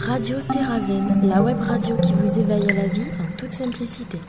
Radio Terrazen, la web radio qui vous éveille à la vie en toute simplicité.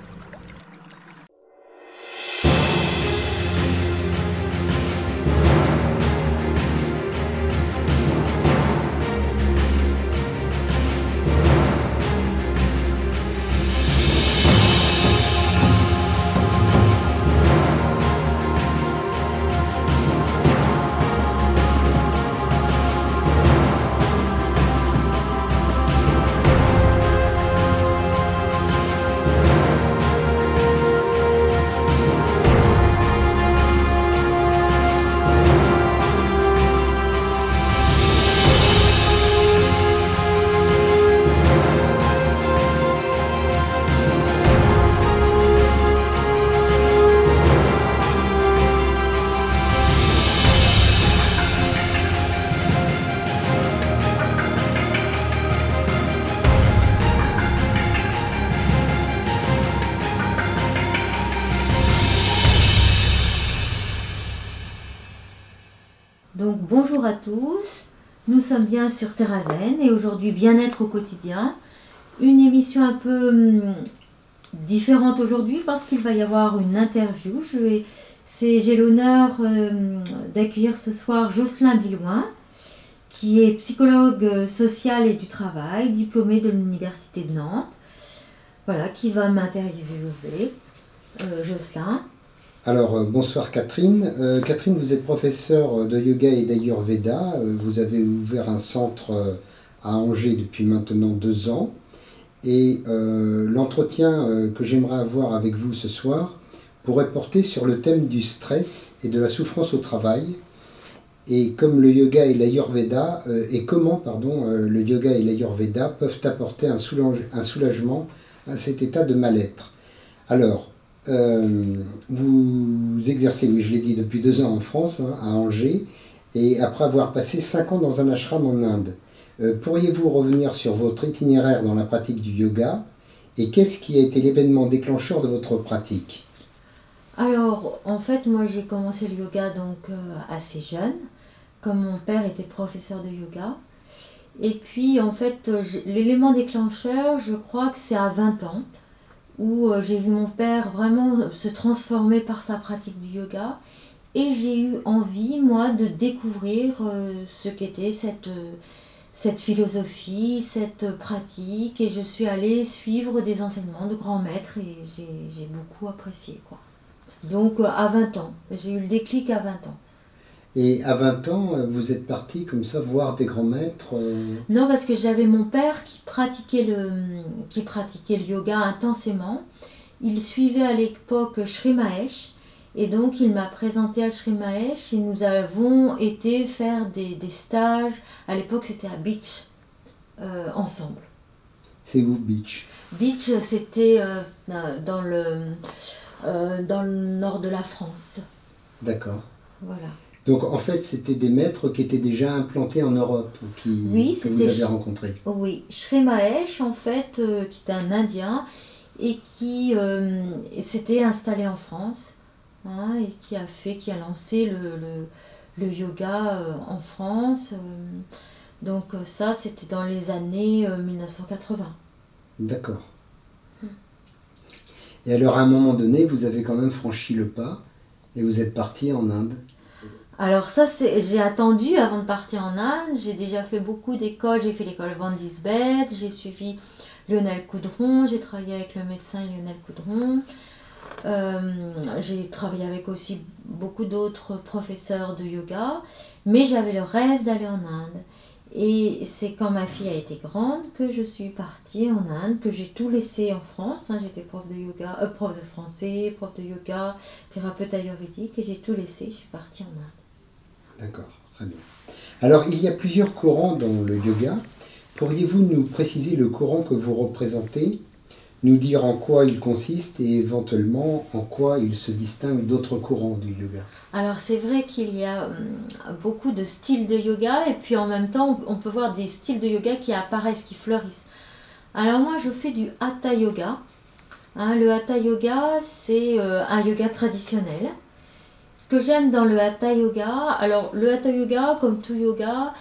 Donc bonjour à tous, nous sommes bien sur Terrazen et aujourd'hui Bien-être au quotidien. Une émission un peu différente aujourd'hui parce qu'il va y avoir une interview. J'ai l'honneur d'accueillir ce soir Jocelyn Billouin, qui est psychologue social et du travail, diplômé de l'Université de Nantes. Voilà, qui va m'interviewer. Jocelyn. Alors, bonsoir Catherine. Catherine, vous êtes professeure de yoga et d'Ayurveda. Vous avez ouvert un centre à Angers depuis maintenant 2 ans. Et l'entretien que j'aimerais avoir avec vous ce soir pourrait porter sur le thème du stress et de la souffrance au travail. Et comme le yoga et l'Ayurveda, le yoga et l'Ayurveda peuvent apporter un soulagement à cet état de mal-être. Alors, vous exercez, oui, je l'ai dit, depuis 2 ans en France, à Angers, et après avoir passé 5 ans dans un ashram en Inde. Pourriez-vous revenir sur votre itinéraire dans la pratique du yoga et qu'est-ce qui a été l'événement déclencheur de votre pratique? Alors, en fait, moi j'ai commencé le yoga assez jeune, comme mon père était professeur de yoga. Et puis, en fait, l'élément déclencheur, je crois que c'est à 20 ans. Où j'ai vu mon père vraiment se transformer par sa pratique du yoga et j'ai eu envie, moi, de découvrir ce qu'était cette philosophie, cette pratique, et je suis allée suivre des enseignements de grands maîtres et j'ai beaucoup apprécié, quoi. Donc à 20 ans, j'ai eu le déclic à 20 ans. Et à 20 ans, vous êtes partie comme ça voir des grands maîtres Non, parce que j'avais mon père qui pratiquait le yoga intensément. Il suivait à l'époque Sri Mahesh. Et donc il m'a présenté à Sri Mahesh et nous avons été faire des stages. À l'époque c'était à Beach, ensemble. C'est où Beach? Beach, c'était dans le nord de la France. D'accord. Voilà. Donc en fait, c'était des maîtres qui étaient déjà implantés en Europe, que vous avez rencontrés. Oui, Sri Mahesh en fait, qui est un Indien et qui s'était installé en France et qui a lancé le yoga en France. Donc ça, c'était dans les années 1980. D'accord. Et alors à un moment donné, vous avez quand même franchi le pas et vous êtes parti en Inde. Alors ça, j'ai attendu avant de partir en Inde. J'ai déjà fait beaucoup d'écoles. J'ai fait l'école Vandisbeth, j'ai suivi Lionel Coudron, j'ai travaillé avec le médecin Lionel Coudron. J'ai travaillé avec aussi beaucoup d'autres professeurs de yoga. Mais j'avais le rêve d'aller en Inde. Et c'est quand ma fille a été grande que je suis partie en Inde, que j'ai tout laissé en France. J'étais prof de yoga, prof de français, prof de yoga, thérapeute ayurvédique, et j'ai tout laissé. Je suis partie en Inde. D'accord, très bien. Alors, il y a plusieurs courants dans le yoga. Pourriez-vous nous préciser le courant que vous représentez, nous dire en quoi il consiste et éventuellement en quoi il se distingue d'autres courants du yoga? Alors, c'est vrai qu'il y a beaucoup de styles de yoga et puis en même temps, on peut voir des styles de yoga qui apparaissent, qui fleurissent. Alors moi, je fais du Hatha Yoga. Le Hatha Yoga, c'est un yoga traditionnel. Ce que j'aime dans le Hatha Yoga, alors le Hatha Yoga, comme tout yoga,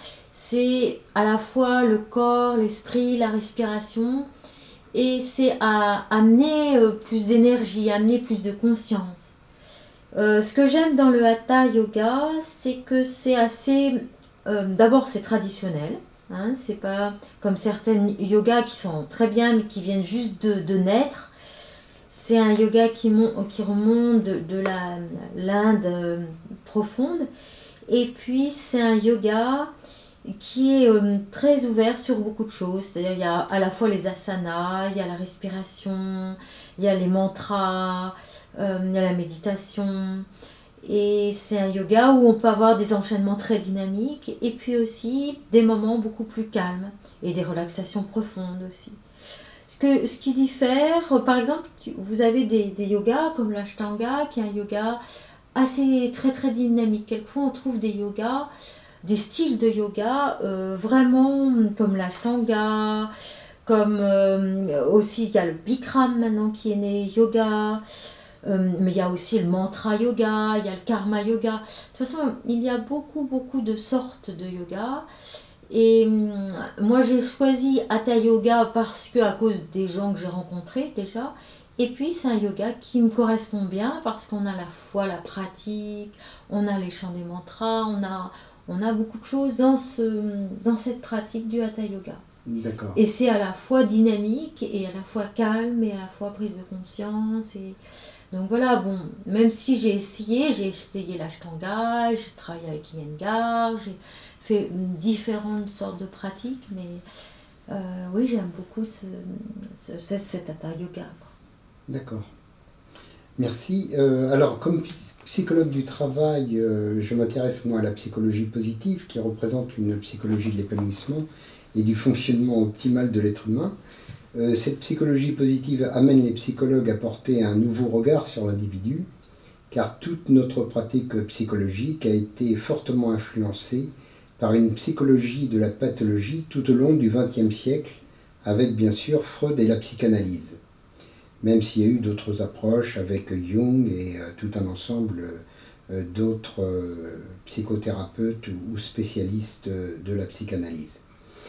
c'est à la fois le corps, l'esprit, la respiration, et c'est à amener plus d'énergie, amener plus de conscience. Ce que j'aime dans le Hatha Yoga, c'est que c'est assez... d'abord, c'est traditionnel. Hein, c'est pas comme certaines yogas qui sont très bien, mais qui viennent juste de naître. C'est un yoga qui remonte de l'Inde profonde. Et puis, c'est un yoga qui est très ouvert sur beaucoup de choses. C'est-à-dire, il y a à la fois les asanas, il y a la respiration, il y a les mantras, il y a la méditation. Et c'est un yoga où on peut avoir des enchaînements très dynamiques et puis aussi des moments beaucoup plus calmes et des relaxations profondes aussi. Ce qui diffère, par exemple, vous avez des yogas comme l'Ashtanga, qui est un yoga assez très très dynamique. Quelquefois on trouve des yogas, des styles de yoga vraiment comme l'Ashtanga, comme aussi il y a le Bikram maintenant qui est né yoga. Mais il y a aussi le mantra yoga, il y a le karma yoga. De toute façon, il y a beaucoup de sortes de yoga. Et moi, j'ai choisi Hatha Yoga parce que à cause des gens que j'ai rencontrés déjà. Et puis, c'est un yoga qui me correspond bien parce qu'on a à la fois la pratique, on a les chants des mantras, on a beaucoup de choses dans cette pratique du Hatha Yoga. D'accord. Et c'est à la fois dynamique et à la fois calme et à la fois prise de conscience. Donc voilà, bon, même si j'ai essayé l'Ashtanga, j'ai travaillé avec Iyengar, j'ai fait différentes sortes de pratiques, mais oui, j'aime beaucoup cet Hatha Yoga. D'accord. Merci. Alors, comme psychologue du travail, je m'intéresse moi à la psychologie positive, qui représente une psychologie de l'épanouissement et du fonctionnement optimal de l'être humain. Cette psychologie positive amène les psychologues à porter un nouveau regard sur l'individu, car toute notre pratique psychologique a été fortement influencée par une psychologie de la pathologie tout au long du XXe siècle, avec bien sûr Freud et la psychanalyse, même s'il y a eu d'autres approches avec Jung et tout un ensemble d'autres psychothérapeutes ou spécialistes de la psychanalyse.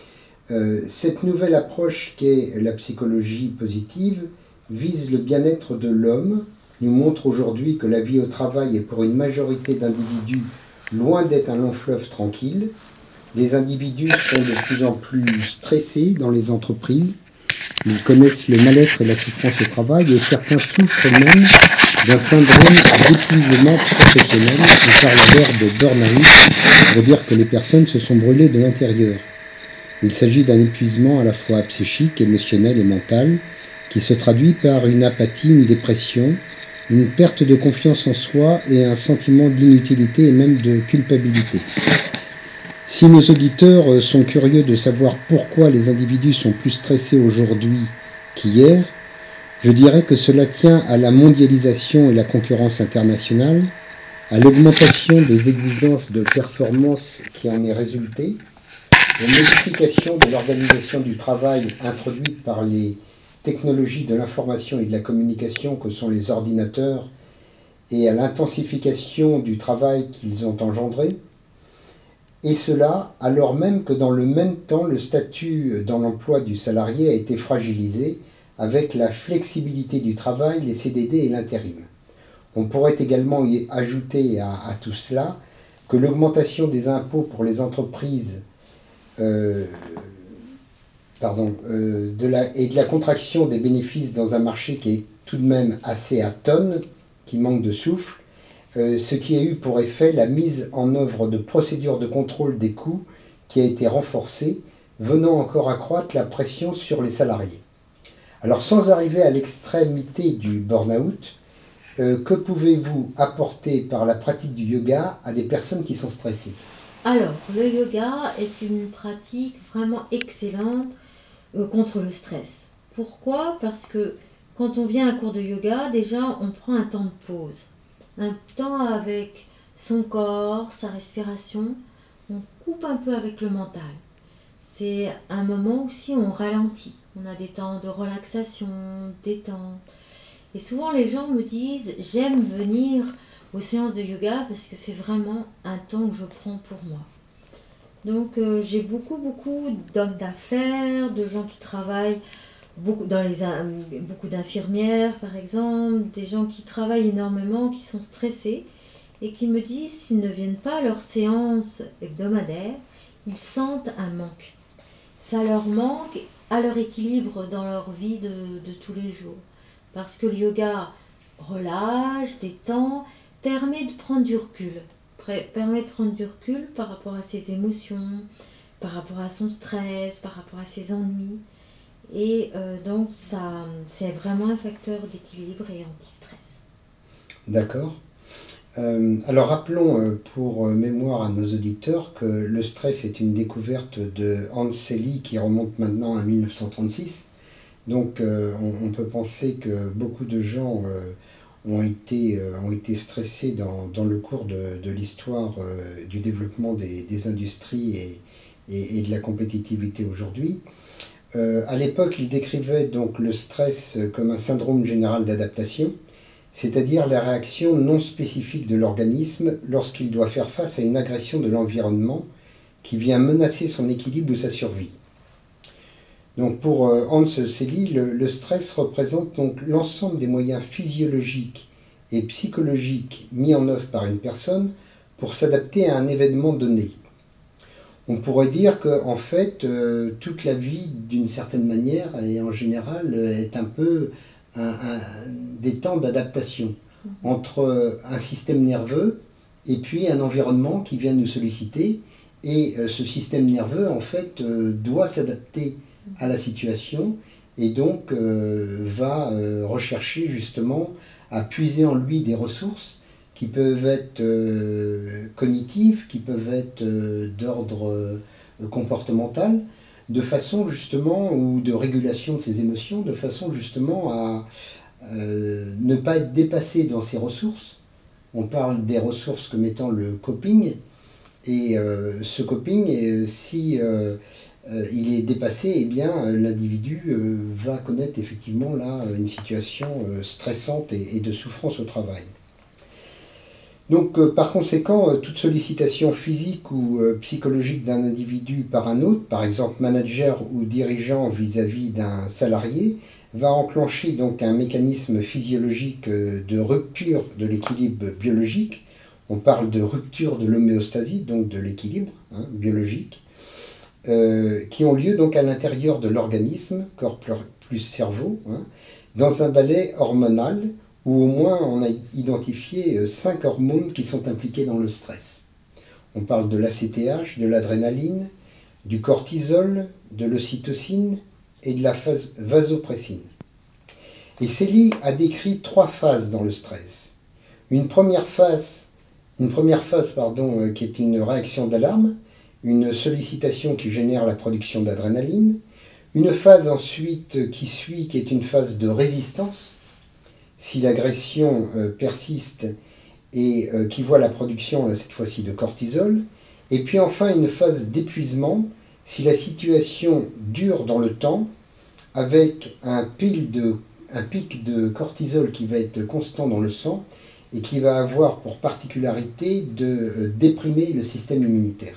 Cette nouvelle approche qu'est la psychologie positive vise le bien-être de l'homme, nous montre aujourd'hui que la vie au travail est pour une majorité d'individus loin d'être un long fleuve tranquille. Les individus sont de plus en plus stressés dans les entreprises, ils connaissent le mal-être et la souffrance au travail et certains souffrent même d'un syndrome d'épuisement professionnel. On parle alors de burn-out pour dire que les personnes se sont brûlées de l'intérieur. Il s'agit d'un épuisement à la fois psychique, émotionnel et mental, qui se traduit par une apathie, une dépression, une perte de confiance en soi et un sentiment d'inutilité et même de culpabilité. Si nos auditeurs sont curieux de savoir pourquoi les individus sont plus stressés aujourd'hui qu'hier, je dirais que cela tient à la mondialisation et la concurrence internationale, à l'augmentation des exigences de performance qui en est résultée, aux modifications de l'organisation du travail introduites par les technologies de l'information et de la communication que sont les ordinateurs et à l'intensification du travail qu'ils ont engendré, et cela alors même que dans le même temps le statut dans l'emploi du salarié a été fragilisé avec la flexibilité du travail, les CDD et l'intérim. On pourrait également y ajouter à tout cela que l'augmentation des impôts pour les entreprises et de la contraction des bénéfices dans un marché qui est tout de même assez atone, qui manque de souffle, ce qui a eu pour effet la mise en œuvre de procédures de contrôle des coûts qui a été renforcée, venant encore accroître la pression sur les salariés. Alors sans arriver à l'extrémité du burn-out, que pouvez-vous apporter par la pratique du yoga à des personnes qui sont stressées ? Alors, le yoga est une pratique vraiment excellente contre le stress. Pourquoi ? Parce que quand on vient à un cours de yoga, déjà on prend un temps de pause. Un temps avec son corps, sa respiration, on coupe un peu avec le mental. C'est un moment aussi où on ralentit. On a des temps de relaxation, détente. Et souvent les gens me disent « j'aime venir aux séances de yoga parce que c'est vraiment un temps que je prends pour moi ». Donc j'ai beaucoup d'hommes d'affaires, de gens qui travaillent, beaucoup, beaucoup d'infirmières par exemple, des gens qui travaillent énormément, qui sont stressés et qui me disent s'ils ne viennent pas à leur séance hebdomadaire, ils sentent un manque. Ça leur manque à leur équilibre dans leur vie de tous les jours. Parce que le yoga relâche, détend, permet de prendre du recul. Permet de prendre du recul par rapport à ses émotions, par rapport à son stress, par rapport à ses ennuis. Et donc ça, c'est vraiment un facteur d'équilibre et anti-stress. D'accord. Alors rappelons pour mémoire à nos auditeurs que le stress est une découverte de Hans Selye qui remonte maintenant à 1936. Donc on peut penser que beaucoup de gens ont été stressés dans le cours de l'histoire du développement des industries et de la compétitivité aujourd'hui. À l'époque, il décrivait donc le stress comme un syndrome général d'adaptation, c'est-à-dire la réaction non spécifique de l'organisme lorsqu'il doit faire face à une agression de l'environnement qui vient menacer son équilibre ou sa survie. Donc pour Hans Selye, le stress représente donc l'ensemble des moyens physiologiques et psychologiques mis en œuvre par une personne pour s'adapter à un événement donné. On pourrait dire que en fait, toute la vie, d'une certaine manière, et en général, est un peu des temps d'adaptation entre un système nerveux et puis un environnement qui vient nous solliciter. Et ce système nerveux, en fait, doit s'adapter à la situation et donc va rechercher justement à puiser en lui des ressources qui peuvent être cognitives, qui peuvent être d'ordre comportemental, de façon justement, ou de régulation de ses émotions, de façon justement à ne pas être dépassé dans ses ressources. On parle des ressources comme étant le coping, et ce coping, si il est dépassé, eh bien l'individu va connaître effectivement là une situation stressante et de souffrance au travail. Donc par conséquent, toute sollicitation physique ou psychologique d'un individu par un autre, par exemple manager ou dirigeant vis-à-vis d'un salarié, va enclencher donc un mécanisme physiologique de rupture de l'équilibre biologique. On parle de rupture de l'homéostasie, donc de l'équilibre biologique, qui ont lieu donc à l'intérieur de l'organisme, corps plus cerveau, dans un balai hormonal où au moins on a identifié 5 hormones qui sont impliquées dans le stress. On parle de l'ACTH, de l'adrénaline, du cortisol, de l'ocytocine et de la vasopressine. Et Selye a décrit 3 phases dans le stress. Une première phase qui est une réaction d'alarme, une sollicitation qui génère la production d'adrénaline, une phase ensuite qui suit, qui est une phase de résistance, si l'agression persiste et qui voit la production, là, cette fois-ci, de cortisol, et puis enfin une phase d'épuisement, si la situation dure dans le temps, avec un pic de cortisol qui va être constant dans le sang et qui va avoir pour particularité de déprimer le système immunitaire.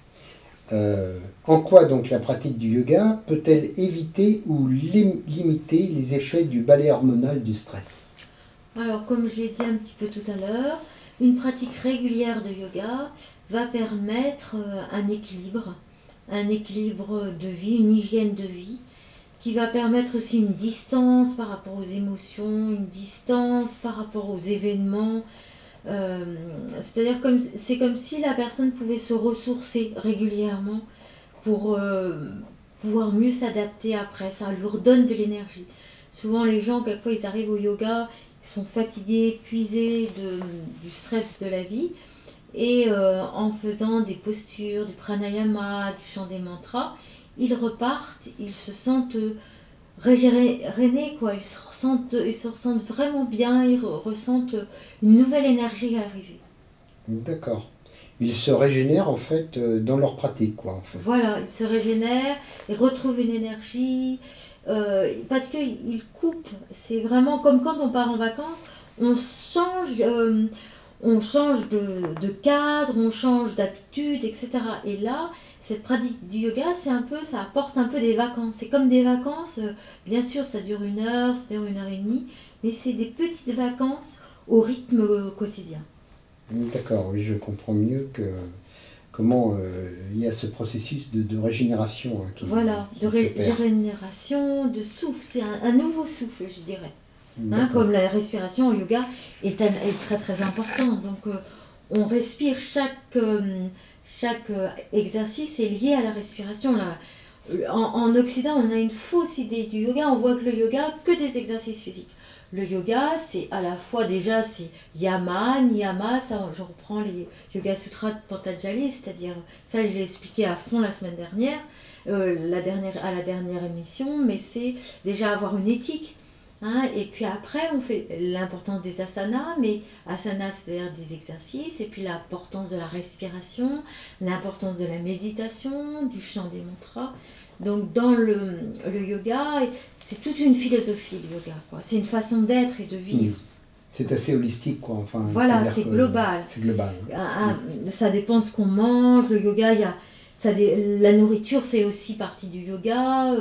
En quoi donc la pratique du yoga peut-elle éviter ou limiter les effets du balai hormonal du stress ? Alors, comme je l'ai dit un petit peu tout à l'heure, une pratique régulière de yoga va permettre un équilibre de vie, une hygiène de vie, qui va permettre aussi une distance par rapport aux émotions, une distance par rapport aux événements. C'est-à-dire c'est comme si la personne pouvait se ressourcer régulièrement pour pouvoir mieux s'adapter après. Ça lui redonne de l'énergie. Souvent les gens, quelquefois ils arrivent au yoga, ils sont fatigués, épuisés du stress de la vie, et en faisant des postures, du pranayama, du chant des mantras, ils repartent, ils se sentent régénérés, quoi. Ils se ressentent vraiment bien, ils ressentent une nouvelle énergie arriver. D'accord. Ils se régénèrent en fait dans leur pratique, quoi, en fait. Voilà, ils se régénèrent, ils retrouvent une énergie, parce qu'ils coupent. C'est vraiment comme quand on part en vacances, on change de cadre, on change d'habitude, etc. Et là, cette pratique du yoga, ça apporte un peu des vacances. C'est comme des vacances, bien sûr, ça dure 1 heure, ça dure 1 heure et demie, mais c'est des petites vacances au rythme quotidien. D'accord, oui, je comprends mieux comment il y a ce processus de régénération qui s'opère. Régénération, de souffle, c'est un nouveau souffle, je dirais. D'accord. Comme la respiration au yoga est très très importante. Donc on respire, chaque exercice est lié à la respiration. Là. En Occident, on a une fausse idée du yoga, on voit que le yoga, que des exercices physiques. Le yoga, c'est à la fois déjà, c'est yama, niyama, ça je reprends les Yoga Sutras de Patanjali, c'est-à-dire, ça je l'ai expliqué à fond la semaine dernière, à la dernière émission, mais c'est déjà avoir une éthique. Et puis après, on fait l'importance des asanas, mais asanas, c'est-à-dire des exercices, et puis l'importance de la respiration, l'importance de la méditation, du chant des mantras. Donc dans le yoga, c'est toute une philosophie, le yoga, quoi. C'est une façon d'être et de vivre. C'est assez holistique, quoi. Enfin, voilà, c'est global. C'est global. Ça dépend ce qu'on mange. Le yoga, la nourriture fait aussi partie du yoga.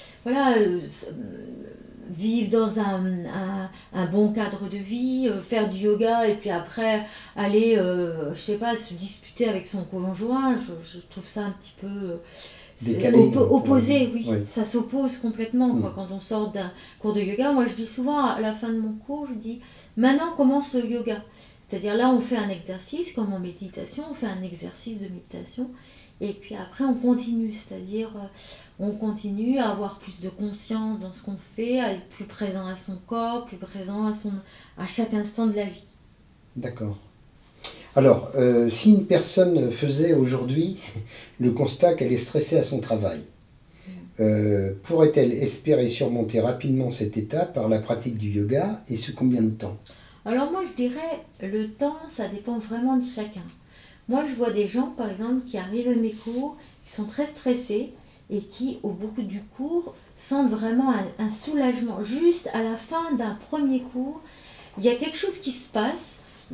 Vivre dans un bon cadre de vie, faire du yoga et puis après aller, je sais pas, se disputer avec son conjoint, je trouve ça un petit peu opposé, oui. Ça s'oppose complètement quoi, quand on sort d'un cours de yoga. Moi je dis souvent à la fin de mon cours, je dis maintenant commence le yoga. C'est-à-dire là on fait un exercice, comme en méditation, on fait un exercice de méditation. Et puis après, on continue, c'est-à-dire on continue à avoir plus de conscience dans ce qu'on fait, à être plus présent à son corps, plus présent à chaque instant de la vie. D'accord. Alors, si une personne faisait aujourd'hui le constat qu'elle est stressée à son travail, pourrait-elle espérer surmonter rapidement cet état par la pratique du yoga et sous combien de temps? Alors moi, je dirais, le temps, ça dépend vraiment de chacun. Moi, je vois des gens, par exemple, qui arrivent à mes cours, qui sont très stressés et qui, au bout du cours, sentent vraiment un soulagement. Juste à la fin d'un premier cours, il y a quelque chose qui se passe.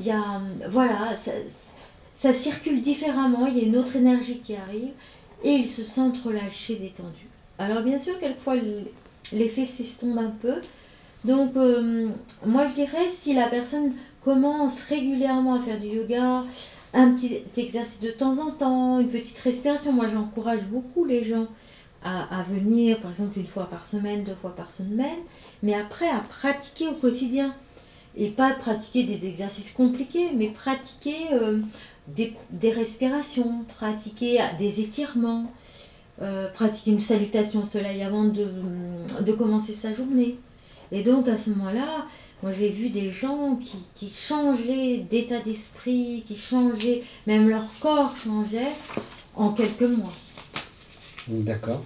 Ça circule différemment, il y a une autre énergie qui arrive et ils se sentent relâchés, détendus. Alors bien sûr, quelquefois, l'effet s'estompe un peu. Donc, moi, je dirais, si la personne commence régulièrement à faire du yoga, un petit exercice de temps en temps, une petite respiration. Moi, j'encourage beaucoup les gens à venir, par exemple, 1 fois par semaine, 2 fois par semaine, mais après à pratiquer au quotidien. Et pas pratiquer des exercices compliqués, mais pratiquer des respirations, pratiquer des étirements, pratiquer une salutation au soleil avant de commencer sa journée. Et donc, à ce moment-là, moi j'ai vu des gens qui changeaient d'état d'esprit, qui changeaient, même leur corps changeait en quelques mois. D'accord.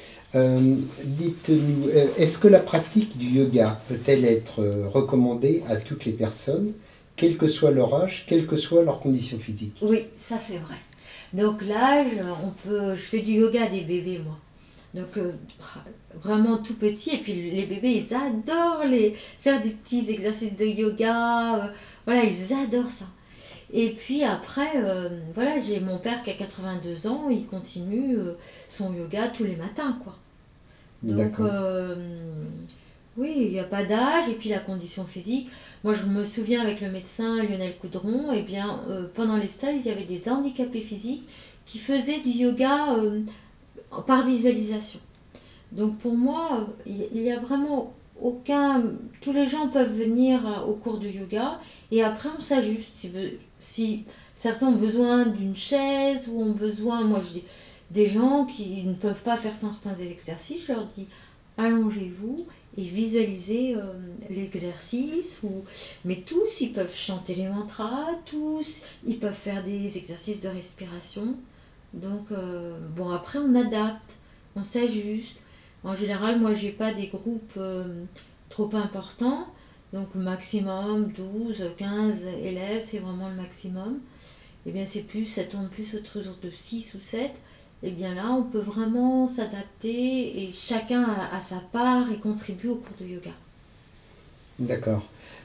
Dites-nous, est-ce que la pratique du yoga peut-elle être recommandée à toutes les personnes, quel que soit leur âge, quelles que soient leurs conditions physiques? Oui, ça c'est vrai. Donc l'âge, je fais du yoga à des bébés, moi. Donc vraiment tout petit, et puis les bébés ils adorent faire des petits exercices de yoga, ils adorent ça. Et puis après, j'ai mon père qui a 82 ans, il continue son yoga tous les matins, quoi. Donc oui, il n'y a pas d'âge, et puis la condition physique. Moi je me souviens avec le médecin Lionel Coudron, pendant les stages il y avait des handicapés physiques qui faisaient du yoga par visualisation. Donc pour moi, il n'y a vraiment tous les gens peuvent venir au cours du yoga et après on s'ajuste. Si certains ont besoin d'une chaise ou ont besoin, moi je dis, des gens qui ne peuvent pas faire certains exercices, je leur dis allongez-vous et visualisez l'exercice. Mais tous, ils peuvent chanter les mantras, tous, ils peuvent faire des exercices de respiration. Donc après on adapte, on s'ajuste. En général, moi j'ai pas des groupes trop importants, donc le maximum 12, 15 élèves, c'est vraiment le maximum. Et bien ça tourne plus autour de 6 ou 7. Et bien là, on peut vraiment s'adapter et chacun a sa part et contribue au cours de yoga. D'accord.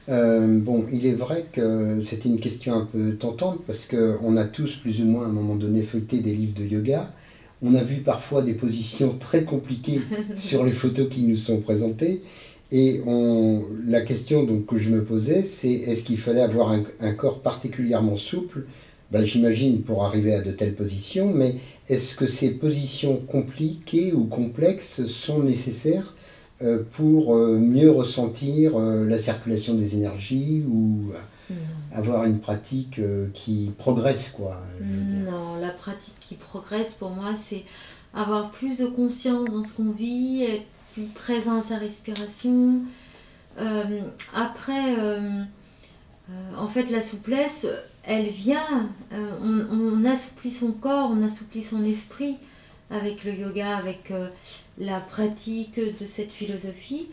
Il est vrai que c'était une question un peu tentante parce qu'on a tous plus ou moins à un moment donné feuilleté des livres de yoga. On a vu parfois des positions très compliquées sur les photos qui nous sont présentées. Et la question donc, que je me posais, c'est est-ce qu'il fallait avoir un corps particulièrement souple? Ben, j'imagine pour arriver à de telles positions, mais est-ce que ces positions compliquées ou complexes sont nécessaires pour mieux ressentir la circulation des énergies ou avoir une pratique qui progresse, quoi, je veux dire. Non, la pratique qui progresse pour moi, c'est avoir plus de conscience dans ce qu'on vit, être plus présent à sa respiration. Après, en fait, la souplesse, elle vient, on assouplit son corps, on assouplit son esprit avec le yoga, avec la pratique de cette philosophie.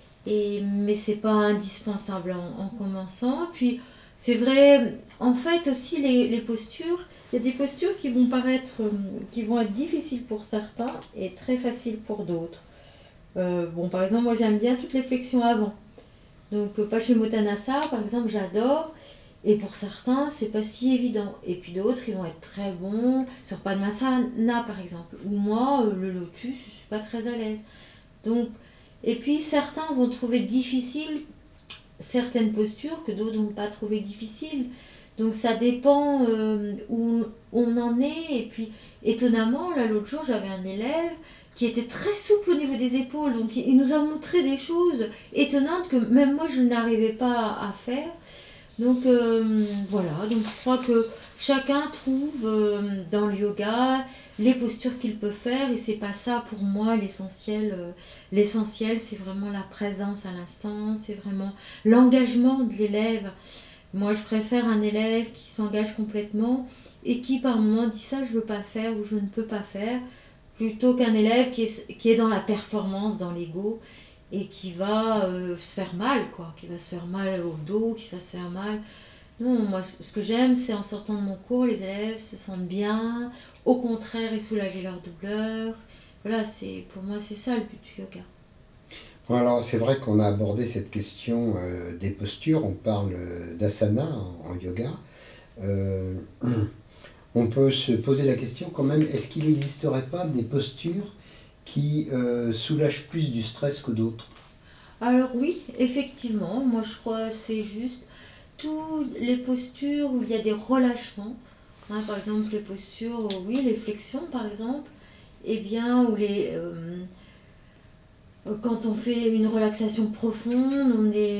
Mais c'est pas indispensable en commençant. Puis c'est vrai, en fait aussi les postures, il y a des postures qui vont paraître, qui vont être difficiles pour certains et très faciles pour d'autres. Bon, par exemple, moi j'aime bien toutes les flexions avant. Donc Paschimottanasana, par exemple, j'adore. Et pour certains, c'est pas si évident. Et puis d'autres, ils vont être très bons sur Padmasana, par exemple. Ou moi, le lotus, je suis pas très à l'aise. Donc, et puis certains vont trouver difficile certaines postures que d'autres n'ont pas trouvé difficiles. Donc ça dépend où on en est. Et puis étonnamment, là l'autre jour, j'avais un élève qui était très souple au niveau des épaules. Donc il nous a montré des choses étonnantes que même moi je n'arrivais pas à faire. Donc voilà, donc je crois que chacun trouve dans le yoga les postures qu'il peut faire et c'est pas ça pour moi l'essentiel. L'essentiel c'est vraiment la présence à l'instant, c'est vraiment l'engagement de l'élève. Moi je préfère un élève qui s'engage complètement et qui par moment dit ça je veux pas faire ou je ne peux pas faire, plutôt qu'un élève qui est dans la performance, dans l'ego et qui va se faire mal, quoi, qui va se faire mal au dos, qui va se faire mal. Non, moi ce que j'aime c'est en sortant de mon cours, les élèves se sentent bien, au contraire ils soulagent leur douleur. Voilà, pour moi c'est ça le but du yoga. Bon, alors c'est vrai qu'on a abordé cette question des postures, on parle d'asana en yoga. Euh, on peut se poser la question quand même, est-ce qu'il n'existerait pas des postures qui soulagent plus du stress que d'autres? Alors oui, effectivement, moi je crois que c'est juste toutes les postures où il y a des relâchements, hein, par exemple les postures, oui, les flexions par exemple, et bien où quand on fait une relaxation profonde,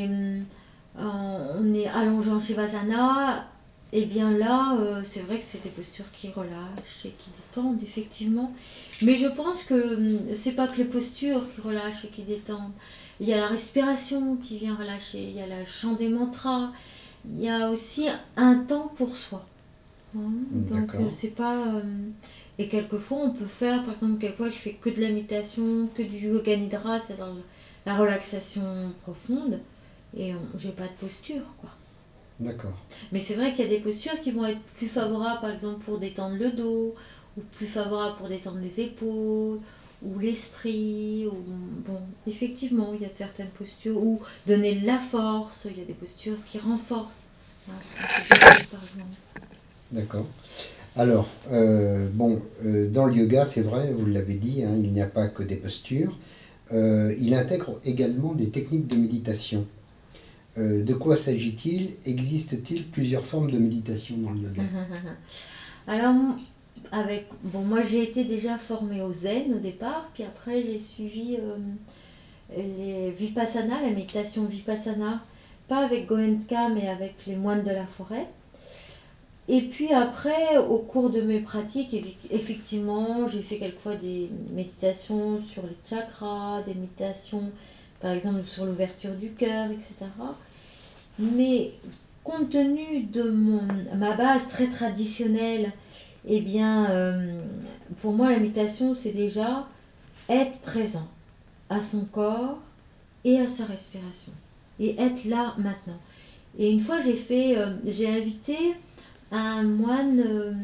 on est allongé en Shavasana, et bien là, c'est vrai que c'est des postures qui relâchent et qui détendent effectivement. Mais je pense que c'est pas que les postures qui relâchent et qui détendent. Il y a la respiration qui vient relâcher, il y a le chant des mantras, il y a aussi un temps pour soi. Hein. Donc D'accord. c'est pas. Et quelquefois on peut faire, par exemple, quelquefois je fais que de la méditation, que du yoga nidra, c'est-à-dire la relaxation profonde, et j'ai pas de posture, quoi. D'accord. Mais c'est vrai qu'il y a des postures qui vont être plus favorables, par exemple, pour détendre le dos, ou plus favorables pour détendre les épaules, ou l'esprit. Ou... Bon, effectivement, il y a certaines postures, ou donner de la force, il y a des postures qui renforcent. Hein, par exemple. D'accord. Alors, dans le yoga, c'est vrai, vous l'avez dit, hein, il n'y a pas que des postures. Il intègre également des techniques de méditation. De quoi s'agit-il? Existe-t-il plusieurs formes de méditation dans le yoga? Alors, moi j'ai été déjà formée au zen au départ, puis après j'ai suivi les vipassana, la méditation vipassana, pas avec Goenka mais avec les moines de la forêt. Et puis après, au cours de mes pratiques, effectivement, j'ai fait quelquefois des méditations sur les chakras, des méditations par exemple sur l'ouverture du cœur, etc. Mais compte tenu de ma base très traditionnelle, eh bien, pour moi, la méditation, c'est déjà être présent à son corps et à sa respiration. Et être là maintenant. Et une fois, j'ai invité un moine,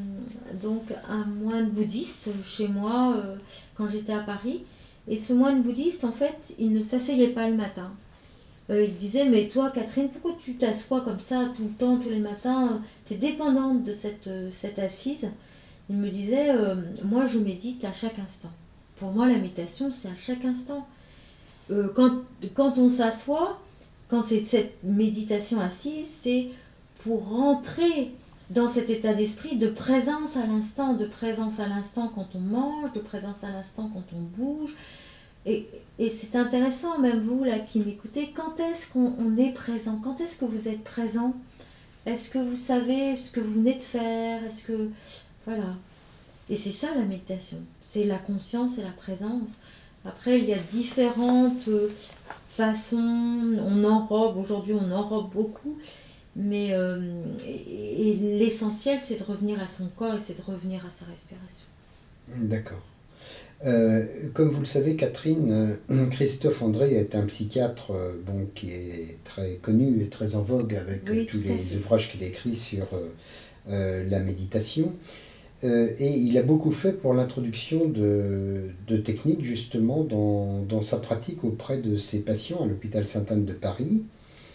un moine bouddhiste chez moi quand j'étais à Paris. Et ce moine bouddhiste, en fait, il ne s'asseyait pas le matin. Il disait, mais toi, Catherine, pourquoi tu t'assois comme ça tout le temps, tous les matins? Tu es dépendante de cette assise. il me disait, moi je médite à chaque instant. Pour moi, la méditation, c'est à chaque instant. Quand on s'assoit, quand c'est cette méditation assise, c'est pour rentrer dans cet état d'esprit de présence à l'instant quand on mange, de présence à l'instant quand on bouge. Et c'est intéressant, même vous là qui m'écoutez, quand est-ce qu'on est présent? Quand est-ce que vous êtes présent? Est-ce que vous savez ce que vous venez de faire? Est-ce que... Voilà. Et c'est ça la méditation. C'est la conscience et la présence. Après, il y a différentes façons. On enrobe, aujourd'hui on enrobe beaucoup. Mais et l'essentiel, c'est de revenir à son corps et c'est de revenir à sa respiration. D'accord. Comme vous le savez, Catherine, Christophe André est un psychiatre qui est très connu et très en vogue avec tous les ouvrages qu'il écrit sur la méditation. Et il a beaucoup fait pour l'introduction de techniques justement dans sa pratique auprès de ses patients à l'hôpital Sainte-Anne de Paris.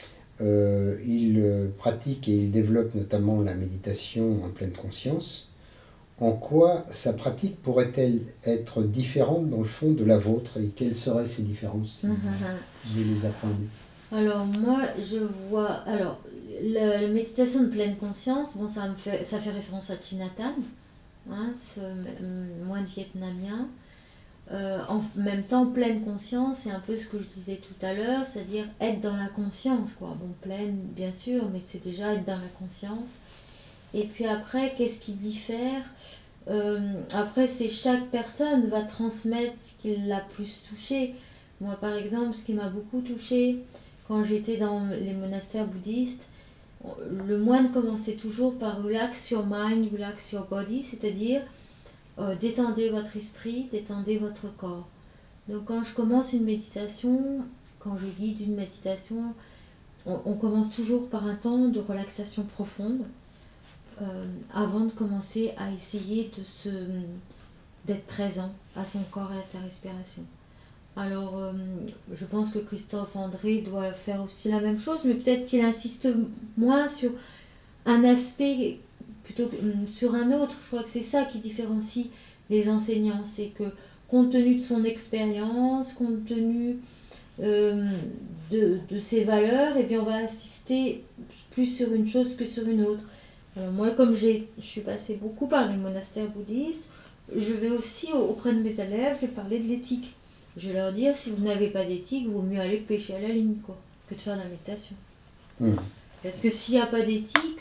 Il pratique et il développe notamment la méditation en pleine conscience. En quoi sa pratique pourrait-elle être différente dans le fond de la vôtre et quelles seraient ces différences si vous les apprenez? Alors moi je vois, alors la méditation de pleine conscience, bon ça fait référence à Chinatan, hein, ce moine vietnamien. En même temps, pleine conscience, c'est un peu ce que je disais tout à l'heure, c'est-à-dire être dans la conscience, quoi. Bon, pleine, bien sûr, mais c'est déjà être dans la conscience. Et puis après, qu'est-ce qui diffère? Après, c'est chaque personne va transmettre ce qui l'a plus touché. Moi, par exemple, ce qui m'a beaucoup touché quand j'étais dans les monastères bouddhistes, le moine commençait toujours par relax your mind, relax your body, c'est-à-dire détendez votre esprit, détendez votre corps. Donc quand je commence une méditation, quand je guide une méditation, on commence toujours par un temps de relaxation profonde avant de commencer à essayer d'être présent à son corps et à sa respiration. Alors je pense que Christophe André doit faire aussi la même chose, mais peut-être qu'il insiste moins sur un aspect plutôt que sur un autre. Je crois que c'est ça qui différencie les enseignants, c'est que compte tenu de son expérience, compte tenu de ses valeurs, et bien on va insister plus sur une chose que sur une autre. Alors moi, comme je suis passée beaucoup par les monastères bouddhistes, je vais aussi auprès de mes élèves, je vais parler de l'éthique. Je vais leur dire, si vous n'avez pas d'éthique, il vaut mieux aller pêcher à la ligne, quoi, que de faire de la méditation. Parce que s'il n'y a pas d'éthique,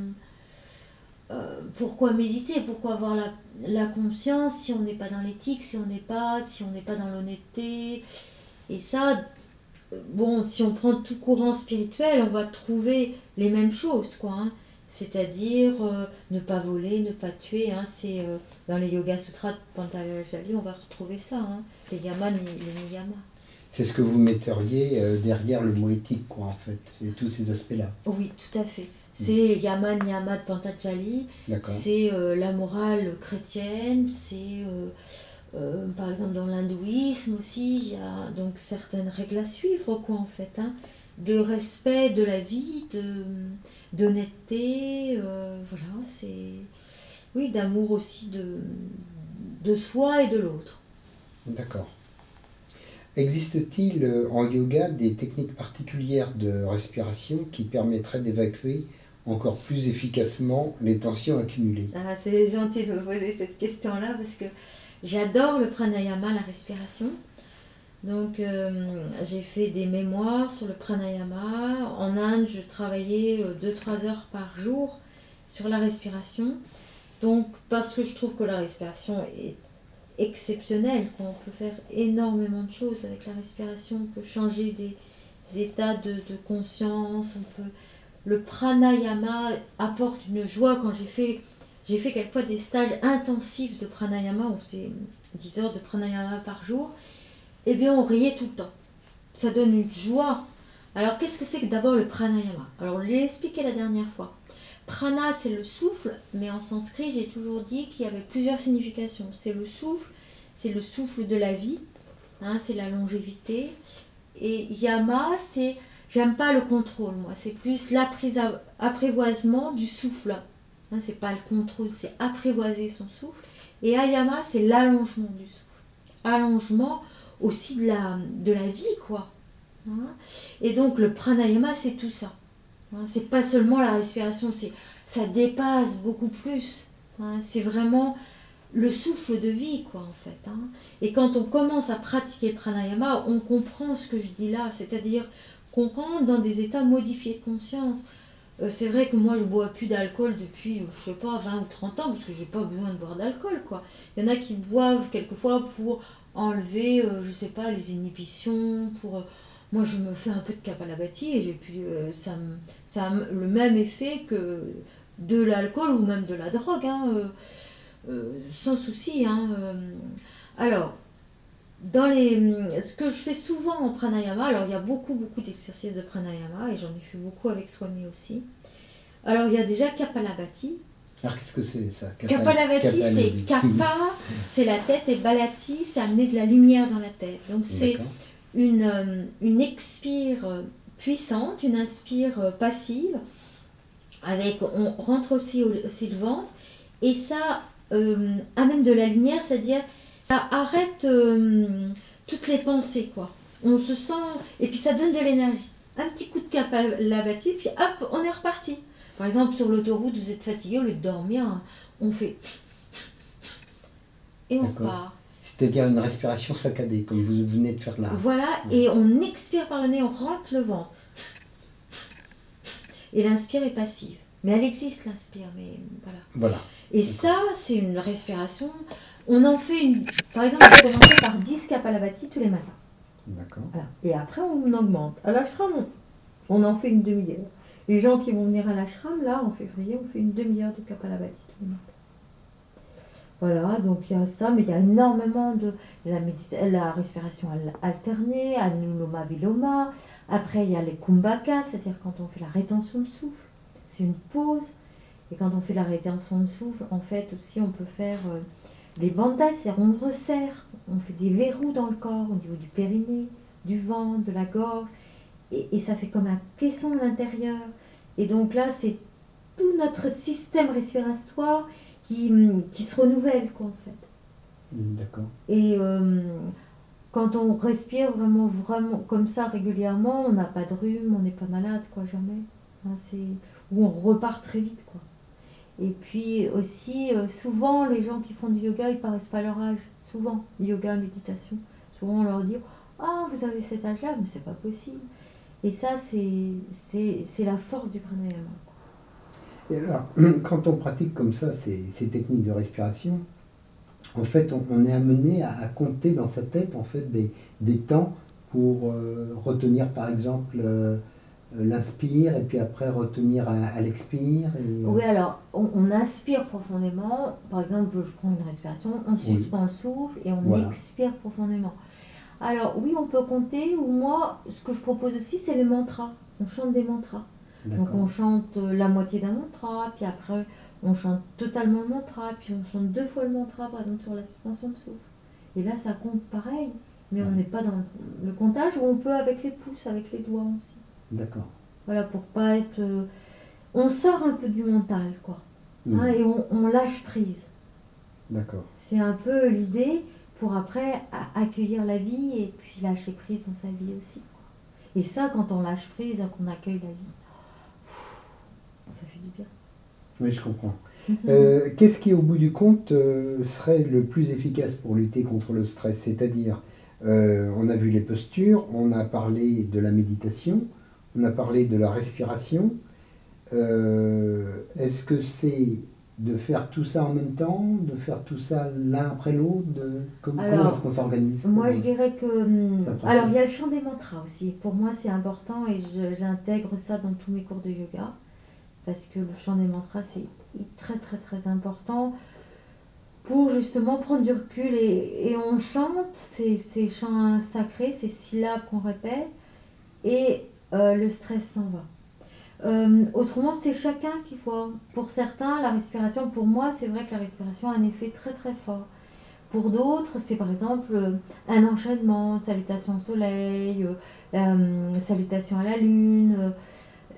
pourquoi méditer? Pourquoi avoir la conscience si on n'est pas dans l'éthique, si on n'est pas dans l'honnêteté? Et ça, bon, si on prend tout courant spirituel, on va trouver les mêmes choses, quoi. Hein. C'est-à-dire ne pas voler, ne pas tuer. Hein, c'est dans les Yoga Sutras de Patanjali, on va retrouver ça. Hein, les yamas, les niyamas. C'est ce que vous metteriez derrière le mot éthique, quoi, en fait, et tous ces aspects-là. Oui, tout à fait. C'est Yama Niyama de Patanjali, c'est la morale chrétienne, c'est par exemple dans l'hindouisme aussi, il y a donc certaines règles à suivre, quoi, en fait, hein, de respect de la vie, d'honnêteté, voilà, c'est oui, d'amour aussi de soi et de l'autre. D'accord. Existe-t-il en yoga des techniques particulières de respiration qui permettraient d'évacuer encore plus efficacement les tensions accumulées? Ah, c'est gentil de me poser cette question-là parce que j'adore le pranayama, la respiration. Donc j'ai fait des mémoires sur le pranayama. En Inde, je travaillais 2-3 heures par jour sur la respiration. Donc parce que je trouve que la respiration est exceptionnelle, on peut faire énormément de choses avec la respiration, on peut changer des états de conscience, le pranayama apporte une joie. Quand j'ai fait quelquefois des stages intensifs de pranayama, on faisait 10 heures de pranayama par jour, et bien on riait tout le temps. Ça donne une joie. Alors qu'est-ce que c'est que d'abord le pranayama? Alors je l'ai expliqué la dernière fois. Prana, c'est le souffle, mais en sanskrit, j'ai toujours dit qu'il y avait plusieurs significations. C'est le souffle de la vie, hein, c'est la longévité. Et yama, j'aime pas le contrôle, moi, c'est plus l'apprivoisement du souffle. Hein, c'est pas le contrôle, c'est apprivoiser son souffle. Et Ayama, c'est l'allongement du souffle. Allongement aussi de la vie, quoi. Hein. Et donc le pranayama, c'est tout ça. Hein, c'est pas seulement la respiration, ça dépasse beaucoup plus. Hein, c'est vraiment le souffle de vie, quoi, en fait. Hein. Et quand on commence à pratiquer le pranayama, on comprend ce que je dis là, c'est-à-dire qu'on rentre dans des états modifiés de conscience. C'est vrai que moi, je bois plus d'alcool depuis, je sais pas, 20 ou 30 ans, parce que j'ai pas besoin de boire d'alcool, quoi. Il y en a qui boivent quelquefois pour enlever, je sais pas, les inhibitions, pour... moi, je me fais un peu de kapalabhati et j'ai pu, ça a le même effet que de l'alcool ou même de la drogue, hein, sans souci. Hein, alors, ce que je fais souvent en pranayama, alors il y a beaucoup d'exercices de pranayama et j'en ai fait beaucoup avec Swami aussi. Alors, il y a déjà Kapalabhati. Alors, qu'est-ce que c'est ça? Kapalabhati, c'est Kappa, c'est la tête, et Balati, c'est amener de la lumière dans la tête. Donc, c'est une expire puissante, une inspire passive, on rentre aussi le ventre, et ça amène de la lumière, c'est-à-dire ça arrête toutes les pensées, quoi. On se sent, et puis ça donne de l'énergie. Un petit coup de Kapalabhati, puis hop, on est reparti. Par exemple, sur l'autoroute, vous êtes fatigué, au lieu de dormir, on fait... Et on part. C'est-à-dire une respiration saccadée, comme vous venez de faire là. Voilà, et on expire par le nez, on rentre le ventre. Et l'inspire est passive. Mais elle existe, l'inspire, mais voilà. Et ça, c'est une respiration... On en fait par exemple, on commence par 10 Kapalabhati tous les matins. D'accord. Voilà. Et après, on augmente. À l'ashram, on en fait une demi-heure. Les gens qui vont venir à l'ashram, là, en février, on fait une demi-heure de Kapalabhati tous les matins. Voilà, donc il y a ça, mais il y a énormément de la respiration alternée, Anuloma Viloma. Après, il y a les Kumbhaka, c'est-à-dire quand on fait la rétention de souffle, c'est une pause. Et quand on fait la rétention de souffle, en fait, aussi, on peut faire les bandhas, c'est-à-dire on resserre, on fait des verrous dans le corps, au niveau du périnée, du ventre, de la gorge, et ça fait comme un caisson à l'intérieur. Et donc là, c'est tout notre système respiratoire qui se renouvelle, quoi, en fait. D'accord. Et quand on respire vraiment comme ça régulièrement, on n'a pas de rhume, on n'est pas malade, quoi, jamais. Hein, ou on repart très vite, quoi. Et puis aussi, souvent, les gens qui font du yoga, ils paraissent pas leur âge. Souvent, yoga, méditation. Souvent, on leur dit « Ah, vous avez cet âge-là », mais c'est pas possible. Et ça, c'est la force du pranayama. Et alors, quand on pratique comme ça ces techniques de respiration, en fait, on est amené à compter dans sa tête en fait des temps pour retenir, par exemple, l'inspire et puis après retenir à l'expire. Oui, alors, on inspire profondément. Par exemple, je prends une respiration, on suspend le souffle et on expire profondément. Alors, oui, on peut compter, ou moi, ce que je propose aussi, c'est les mantras. On chante des mantras. Donc, on chante la moitié d'un mantra, puis après, on chante totalement le mantra, puis on chante 2 fois le mantra, par exemple, sur la suspension de souffle. Et là, ça compte pareil, mais on n'est pas dans le comptage, où on peut avec les pouces, avec les doigts aussi. D'accord. Voilà, pour pas être... on sort un peu du mental, quoi. Hein, et on lâche prise. D'accord. C'est un peu l'idée pour après accueillir la vie et puis lâcher prise dans sa vie aussi. Et ça, quand on lâche prise, qu'on accueille la vie, ça fait du bien. Oui, je comprends. Qu'est-ce qui, au bout du compte, serait le plus efficace pour lutter contre le stress? C'est-à-dire, on a vu les postures, on a parlé de la méditation, on a parlé de la respiration. Est-ce que c'est de faire tout ça en même temps, de faire tout ça l'un après l'autre? Comment est-ce qu'on s'organise? Moi, je dirais que... Alors, il y a le chant des mantras aussi. Pour moi, c'est important et j'intègre ça dans tous mes cours de yoga. Parce que le chant des mantras, c'est très, très, très important pour justement prendre du recul. Et on chante ces chants sacrés, ces syllabes qu'on répète, et le stress s'en va. Autrement, c'est chacun qui voit. Pour certains, la respiration, pour moi, c'est vrai que la respiration a un effet très très fort. Pour d'autres, c'est par exemple un enchaînement, salutation au soleil, salutation à la lune.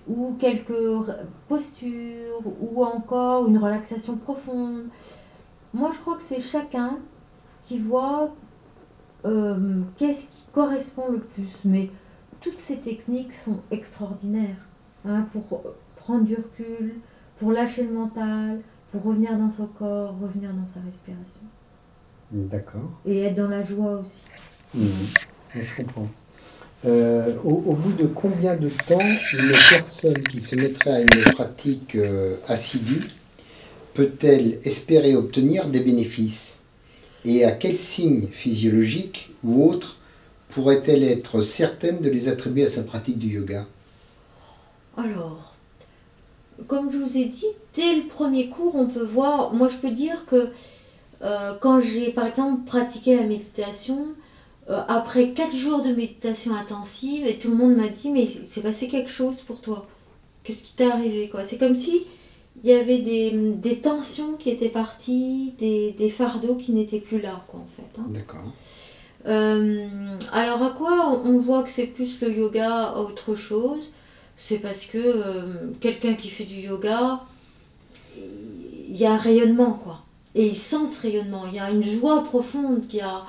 ou quelques postures, ou encore une relaxation profonde. Moi, je crois que c'est chacun qui voit qu'est-ce qui correspond le plus. Mais toutes ces techniques sont extraordinaires, hein, pour prendre du recul, pour lâcher le mental, pour revenir dans son corps, revenir dans sa respiration. D'accord. Et être dans la joie aussi. Je comprends. Au bout de combien de temps une personne qui se mettrait à une pratique assidue peut-elle espérer obtenir des bénéfices? Et à quels signes physiologiques ou autres pourrait-elle être certaine de les attribuer à sa pratique du yoga? Alors, comme je vous ai dit, dès le premier cours, on peut voir, moi je peux dire que quand j'ai par exemple pratiqué la méditation, après 4 jours de méditation intensive, et tout le monde m'a dit, mais il s'est passé quelque chose pour toi. Qu'est-ce qui t'est arrivé, quoi? C'est comme si il y avait des tensions qui étaient parties, des fardeaux qui n'étaient plus là, quoi, en fait. Hein. D'accord. Alors à quoi on voit que c'est plus le yoga autre chose? C'est parce que quelqu'un qui fait du yoga, il y a un rayonnement, quoi. Et il sent ce rayonnement. Il y a une joie profonde, il y a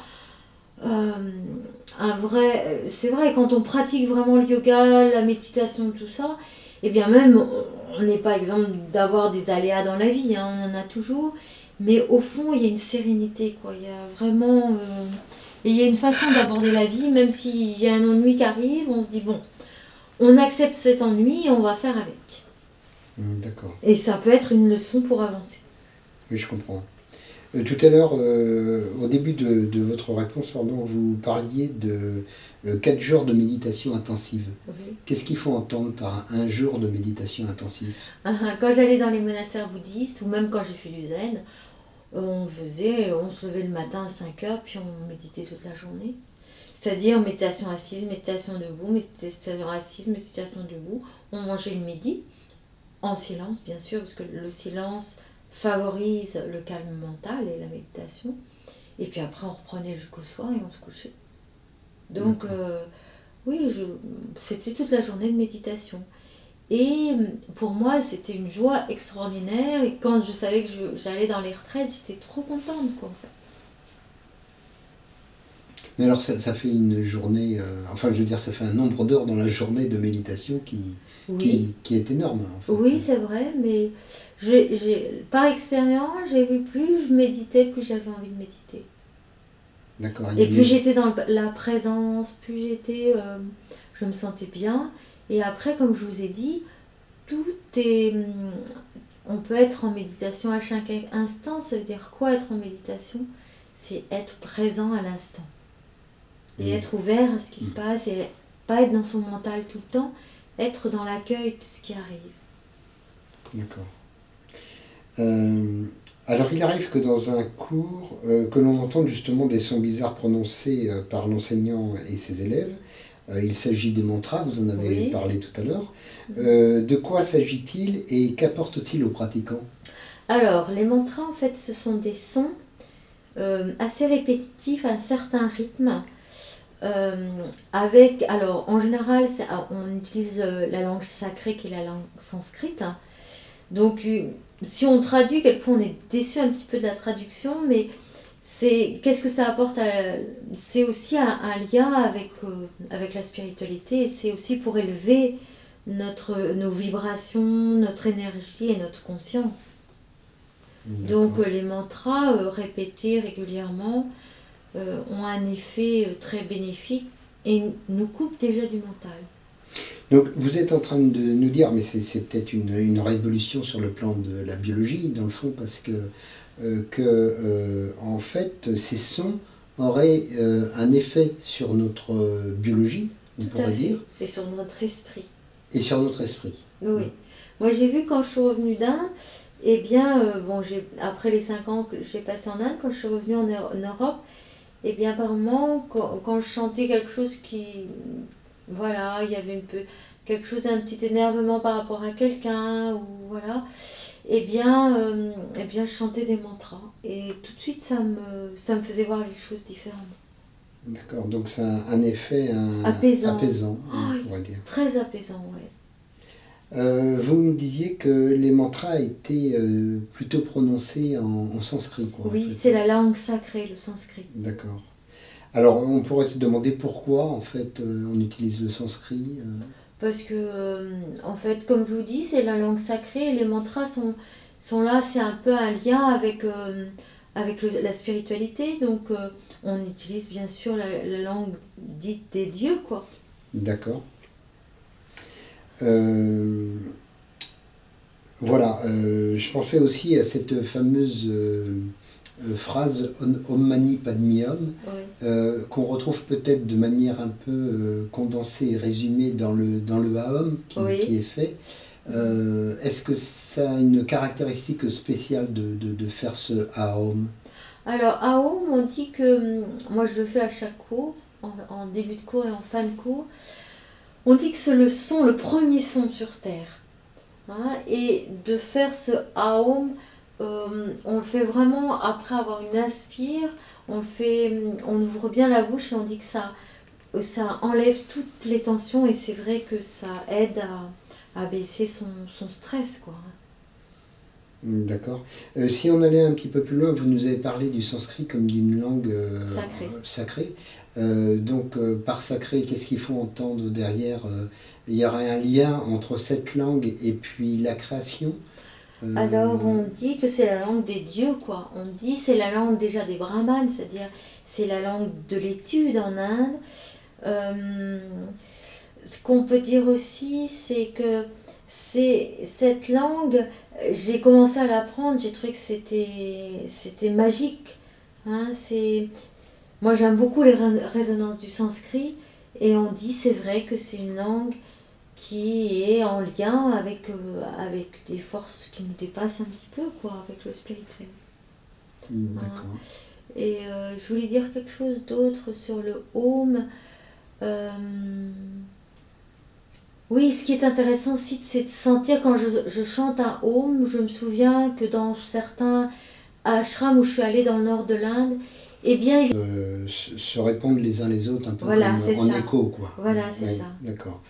un vrai... C'est vrai, quand on pratique vraiment le yoga, la méditation, tout ça, et bien même, on n'est pas exempt d'avoir des aléas dans la vie, hein, on en a toujours. Mais au fond, il y a une sérénité, quoi. Il y a vraiment... et il y a une façon d'aborder la vie, même s'il y a un ennui qui arrive, on se dit, bon, on accepte cet ennui et on va faire avec. D'accord. Et ça peut être une leçon pour avancer. Oui, je comprends. Tout à l'heure, au début de votre réponse, pardon, vous parliez de 4 jours de méditation intensive. Oui. Qu'est-ce qu'il faut entendre par un jour de méditation intensive? Quand j'allais dans les monastères bouddhistes, ou même quand j'ai fait du zen, on se levait le matin à 5 heures, puis on méditait toute la journée. C'est-à-dire méditation assise, méditation debout, méditation assise, méditation debout. On mangeait le midi, en silence bien sûr, parce que le silence favorise le calme mental et la méditation. Et puis après on reprenait jusqu'au soir et on se couchait. Donc oui, c'était toute la journée de méditation. Et pour moi, c'était une joie extraordinaire. Et quand je savais que j'allais dans les retraites, j'étais trop contente, quoi, en fait. Mais alors ça fait une journée, enfin je veux dire, ça fait un nombre d'heures dans la journée de méditation Oui, qui est énorme, en fait. oui, c'est vrai, mais par expérience, j'ai vu plus je méditais, plus j'avais envie de méditer. D'accord. Et plus j'étais dans la présence, plus je me sentais bien. Et après, comme je vous ai dit, tout est... On peut être en méditation à chaque instant. Ça veut dire quoi être en méditation? C'est être présent à l'instant. Et être ouvert à ce qui se passe. Et pas être dans son mental tout le temps. Être dans l'accueil de ce qui arrive. D'accord. Alors il arrive que dans un cours, que l'on entende justement des sons bizarres prononcés par l'enseignant et ses élèves. Il s'agit des mantras, vous en avez parlé tout à l'heure. De quoi s'agit-il et qu'apporte-t-il aux pratiquants? Alors, les mantras, en fait, ce sont des sons assez répétitifs à un certain rythme. Alors, en général, on utilise la langue sacrée qui est la langue sanscrite. Donc, si on traduit, quelquefois on est déçu un petit peu de la traduction, mais qu'est-ce que ça apporte c'est aussi un lien avec la spiritualité, et c'est aussi pour élever nos vibrations, notre énergie et notre conscience. Donc les mantras répétés régulièrement ont un effet très bénéfique et nous coupent déjà du mental. Donc vous êtes en train de nous dire, mais c'est peut-être une révolution sur le plan de la biologie, dans le fond, parce que en fait, ces sons auraient un effet sur notre biologie, on pourrait dire. Et sur notre esprit. Et sur notre esprit. Oui. Moi j'ai vu quand je suis revenue d'Inde, eh bien, après les 5 ans que j'ai passé en Inde, quand je suis revenue en Europe, eh bien par moment, quand je chantais quelque chose voilà, il y avait quelque chose, un petit énervement par rapport à quelqu'un, ou voilà, eh bien, je chantais des mantras. Et tout de suite, ça me faisait voir les choses différemment. D'accord, donc c'est un effet apaisant, on pourrait dire. Très apaisant, oui. Vous nous disiez que les mantras étaient plutôt prononcés en sanskrit, quoi. Oui, En fait. c'est la langue sacrée, le sanskrit. D'accord. Alors, on pourrait se demander pourquoi, en fait, on utilise le sanskrit. Parce que, en fait, comme je vous dis, c'est la langue sacrée et les mantras sont là, c'est un peu un lien avec la spiritualité. Donc, on utilise bien sûr la langue dite des dieux, quoi. D'accord. Voilà, je pensais aussi à cette fameuse phrase Om Mani Padme Hum, Oui. qu'on retrouve peut-être de manière un peu condensée et résumée dans le Aum Oui. qui est fait. Est-ce que ça a une caractéristique spéciale de faire ce Aum? Alors, à Aum, on dit que, moi je le fais à chaque cours, en début de cours et en fin de cours, on dit que c'est le premier son sur Terre. Hein, et de faire ce Aum, on le fait vraiment après avoir une inspire, on ouvre bien la bouche et on dit que ça enlève toutes les tensions et c'est vrai que ça aide à baisser son stress, quoi. D'accord. Si on allait un petit peu plus loin, vous nous avez parlé du sanskrit comme d'une langue sacrée. Par sacré, qu'est-ce qu'il faut entendre derrière? Il y aurait un lien entre cette langue et puis la création? Alors on dit que c'est la langue des dieux, quoi. On dit c'est la langue déjà des brahmanes, c'est-à-dire c'est la langue de l'étude en Inde. Euh, Ce qu'on peut dire aussi, c'est que cette langue, j'ai commencé à l'apprendre, j'ai trouvé que c'était magique. Hein, moi j'aime beaucoup les résonances du sanskrit et on dit c'est vrai que c'est une langue qui est en lien avec des forces qui nous dépassent un petit peu, quoi, avec le spirituel. Hein. D'accord. Et je voulais dire quelque chose d'autre sur le home. Euh, Oui, ce qui est intéressant aussi, c'est de sentir quand je chante un home, je me souviens que dans certains ashrams où je suis allée dans le nord de l'Inde, eh bien, Se répondre les uns les autres un peu voilà, comme c'est en ça. écho, quoi. Voilà, c'est Oui, ça. d'accord.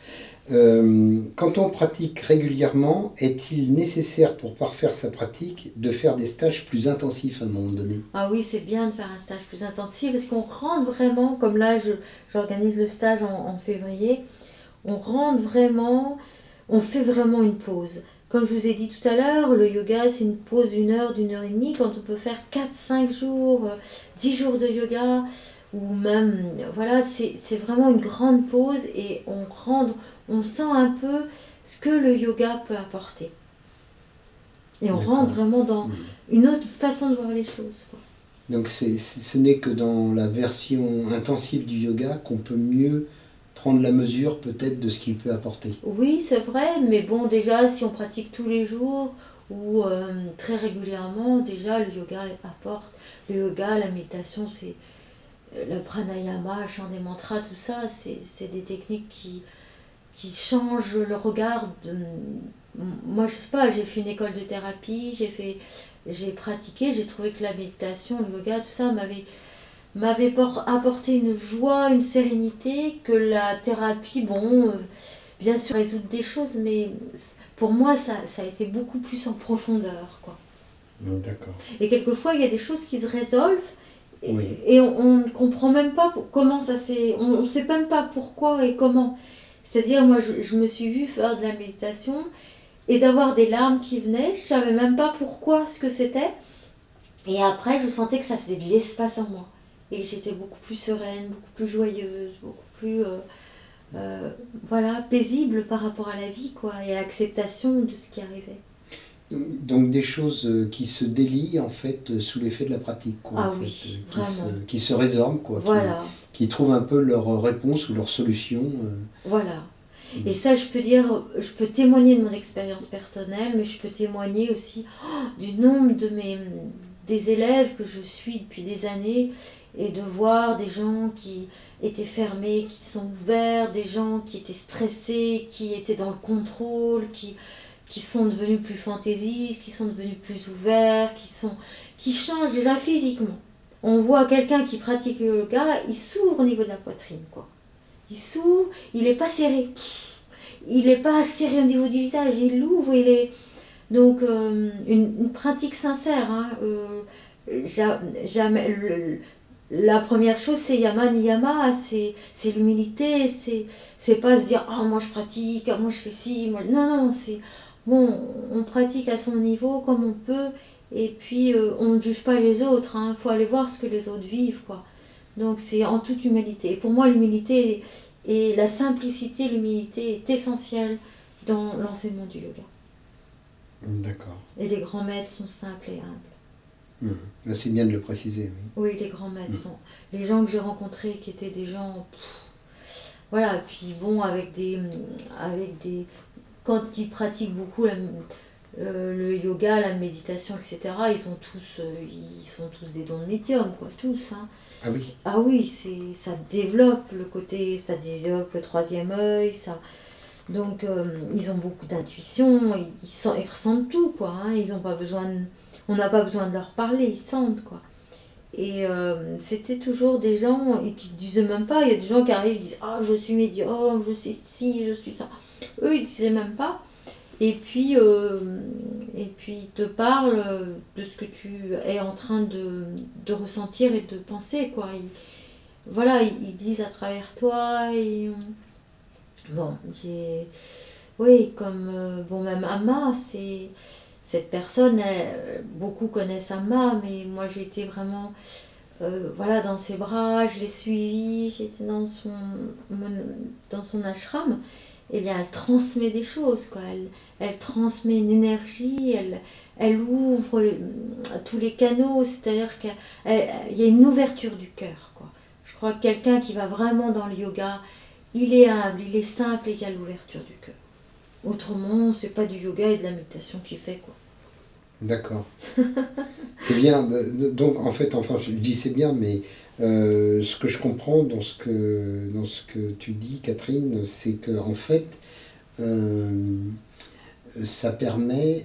Quand on pratique régulièrement, est-il nécessaire pour parfaire sa pratique de faire des stages plus intensifs à un moment donné? Ah oui, c'est bien de faire un stage plus intensif parce qu'on rentre vraiment, comme là, j'organise le stage en février, on rentre vraiment, on fait vraiment une pause. Comme je vous ai dit tout à l'heure, le yoga, c'est une pause d'une heure et demie. Quand on peut faire 4, 5 jours, 10 jours de yoga, ou même, voilà, c'est vraiment une grande pause et on sent un peu ce que le yoga peut apporter. Et on D'accord. rentre vraiment dans une autre façon de voir les choses, quoi. Donc ce n'est que dans la version intensive du yoga qu'on peut mieux prendre la mesure peut-être de ce qu'il peut apporter. Oui, c'est vrai, mais bon, déjà, si on pratique tous les jours ou très régulièrement, déjà, le yoga apporte. Le yoga, la méditation, c'est le pranayama, le chant des mantras, tout ça, c'est des techniques qui changent le regard. Moi, je sais pas, j'ai fait une école de thérapie, j'ai pratiqué, j'ai trouvé que la méditation, le yoga, tout ça m'avait apporté une joie, une sérénité que la thérapie, bon, bien sûr, résoudre des choses, mais pour moi, ça a été beaucoup plus en profondeur, quoi. D'accord. Et quelquefois, il y a des choses qui se résolvent Oui. et on ne comprend même pas comment ça s'est... On ne sait même pas pourquoi et comment. C'est-à-dire, moi, je me suis vue faire de la méditation et d'avoir des larmes qui venaient. Je ne savais même pas pourquoi, ce que c'était. Et après, je sentais que ça faisait de l'espace en moi. Et j'étais beaucoup plus sereine, beaucoup plus joyeuse, beaucoup plus... voilà, paisible par rapport à la vie, quoi, et à l'acceptation de ce qui arrivait. Donc des choses qui se délient en fait sous l'effet de la pratique, quoi, Ah en oui, fait, vraiment. qui se résorbent, quoi, Voilà, qui trouvent un peu leur réponse ou leur solution. voilà. Et ça, je peux dire, je peux témoigner de mon expérience personnelle, mais je peux témoigner aussi du nombre des élèves que je suis depuis des années et de voir des gens qui étaient fermés, qui sont ouverts, des gens qui étaient stressés, qui étaient dans le contrôle, qui sont devenus plus fantaisistes, qui sont devenus plus ouverts, qui changent déjà physiquement. On voit quelqu'un qui pratique le yoga, il s'ouvre au niveau de la poitrine, quoi. Il s'ouvre, il n'est pas serré. il n'est pas serré au niveau du visage, il l'ouvre, il est... Donc, une pratique sincère, hein, jamais, la première chose, c'est yama niyama, c'est l'humilité, c'est pas se dire ah moi je pratique, ah moi je fais ci, moi... non non, c'est bon, on pratique à son niveau comme on peut, et puis on ne juge pas les autres, hein, faut aller voir ce que les autres vivent, quoi. Donc c'est en toute humilité. Et pour moi l'humilité et la simplicité, l'humilité est essentielle dans l'enseignement du yoga. D'accord. Et les grands maîtres sont simples et humbles. C'est bien de le préciser. Oui, oui les grands maîtres sont... Les gens que j'ai rencontrés qui étaient des gens... voilà, et puis bon, avec des... Quand ils pratiquent beaucoup le yoga, la méditation, etc., ils sont tous des dons de médium, quoi, tous. Hein. Ah oui. Ah oui, ça développe le côté, ça développe le troisième œil, ça... Donc ils ont beaucoup d'intuition, ils ressentent tout, quoi. Hein, ils ont pas besoin on n'a pas besoin de leur parler, ils sentent, quoi. Et c'était toujours des gens qui ne disaient même pas, il y a des gens qui arrivent et disent ah je suis médium, je suis ci, je suis ça. Eux ils ne disaient même pas. Et puis ils te parlent de ce que tu es en train de ressentir et de penser, quoi. Voilà, ils disent à travers toi. Et, bon, oui, comme bon, même Amma, c'est cette personne, beaucoup connaissent Amma, mais moi j'ai été vraiment voilà, dans ses bras, je l'ai suivie, j'étais dans son ashram. Eh bien, elle transmet des choses, quoi. Elle transmet une énergie, elle ouvre tous les canaux, c'est-à-dire qu'il y a une ouverture du cœur, quoi. Je crois que quelqu'un qui va vraiment dans le yoga, il est humble, il est simple et il y a l'ouverture du cœur. Autrement, c'est pas du yoga et de la méditation qu'il fait, quoi. D'accord. C'est bien. Donc, en fait, enfin, je dis c'est bien, mais ce que je comprends dans ce que tu dis, Catherine, c'est que en fait, ça permet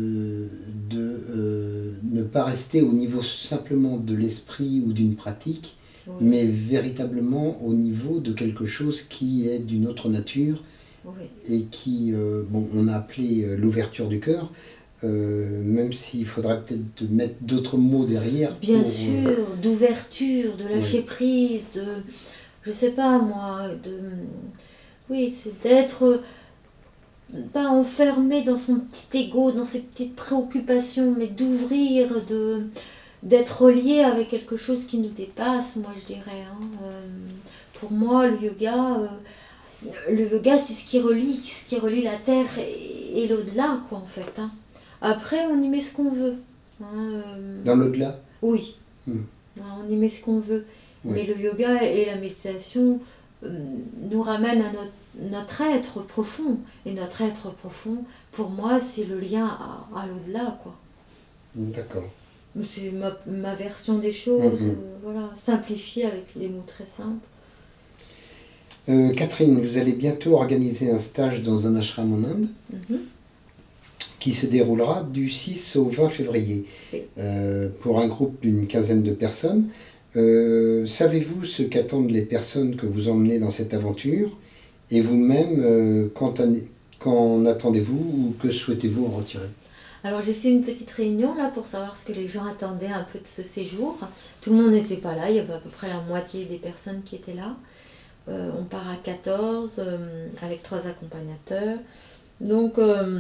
de ne pas rester au niveau simplement de l'esprit ou d'une pratique, oui, mais véritablement au niveau de quelque chose qui est d'une autre nature, oui, et qui, bon, on a appelé l'ouverture du cœur. Même s'il faudrait peut-être mettre d'autres mots derrière. Bien sûr, d'ouverture, de lâcher, oui, prise, je sais pas moi, oui, c'est d'être pas enfermé dans son petit ego, dans ses petites préoccupations, mais d'ouvrir, d'être relié avec quelque chose qui nous dépasse, moi je dirais. Hein. Pour moi, le yoga, c'est ce qui relie la terre et l'au-delà, quoi, en fait. Hein. Après, on y met ce qu'on veut. Hein, dans l'au-delà ? Oui. On y met ce qu'on veut. Oui. Mais le yoga et la méditation nous ramènent à notre être profond. Et notre être profond, pour moi, c'est le lien à l'au-delà, quoi. D'accord. C'est ma version des choses, voilà, simplifiée avec des mots très simples. Catherine, vous allez bientôt organiser un stage dans un ashram en Inde. Qui se déroulera du 6 au 20 février, pour un groupe d'une quinzaine de personnes. Savez-vous ce qu'attendent les personnes que vous emmenez dans cette aventure? Et vous-même, qu'en attendez-vous ou que souhaitez-vous en retirer? Alors j'ai fait une petite réunion là pour savoir ce que les gens attendaient un peu de ce séjour. Tout le monde n'était pas là, il y avait à peu près la moitié des personnes qui étaient là. On part à 14 avec 3 accompagnateurs. Donc...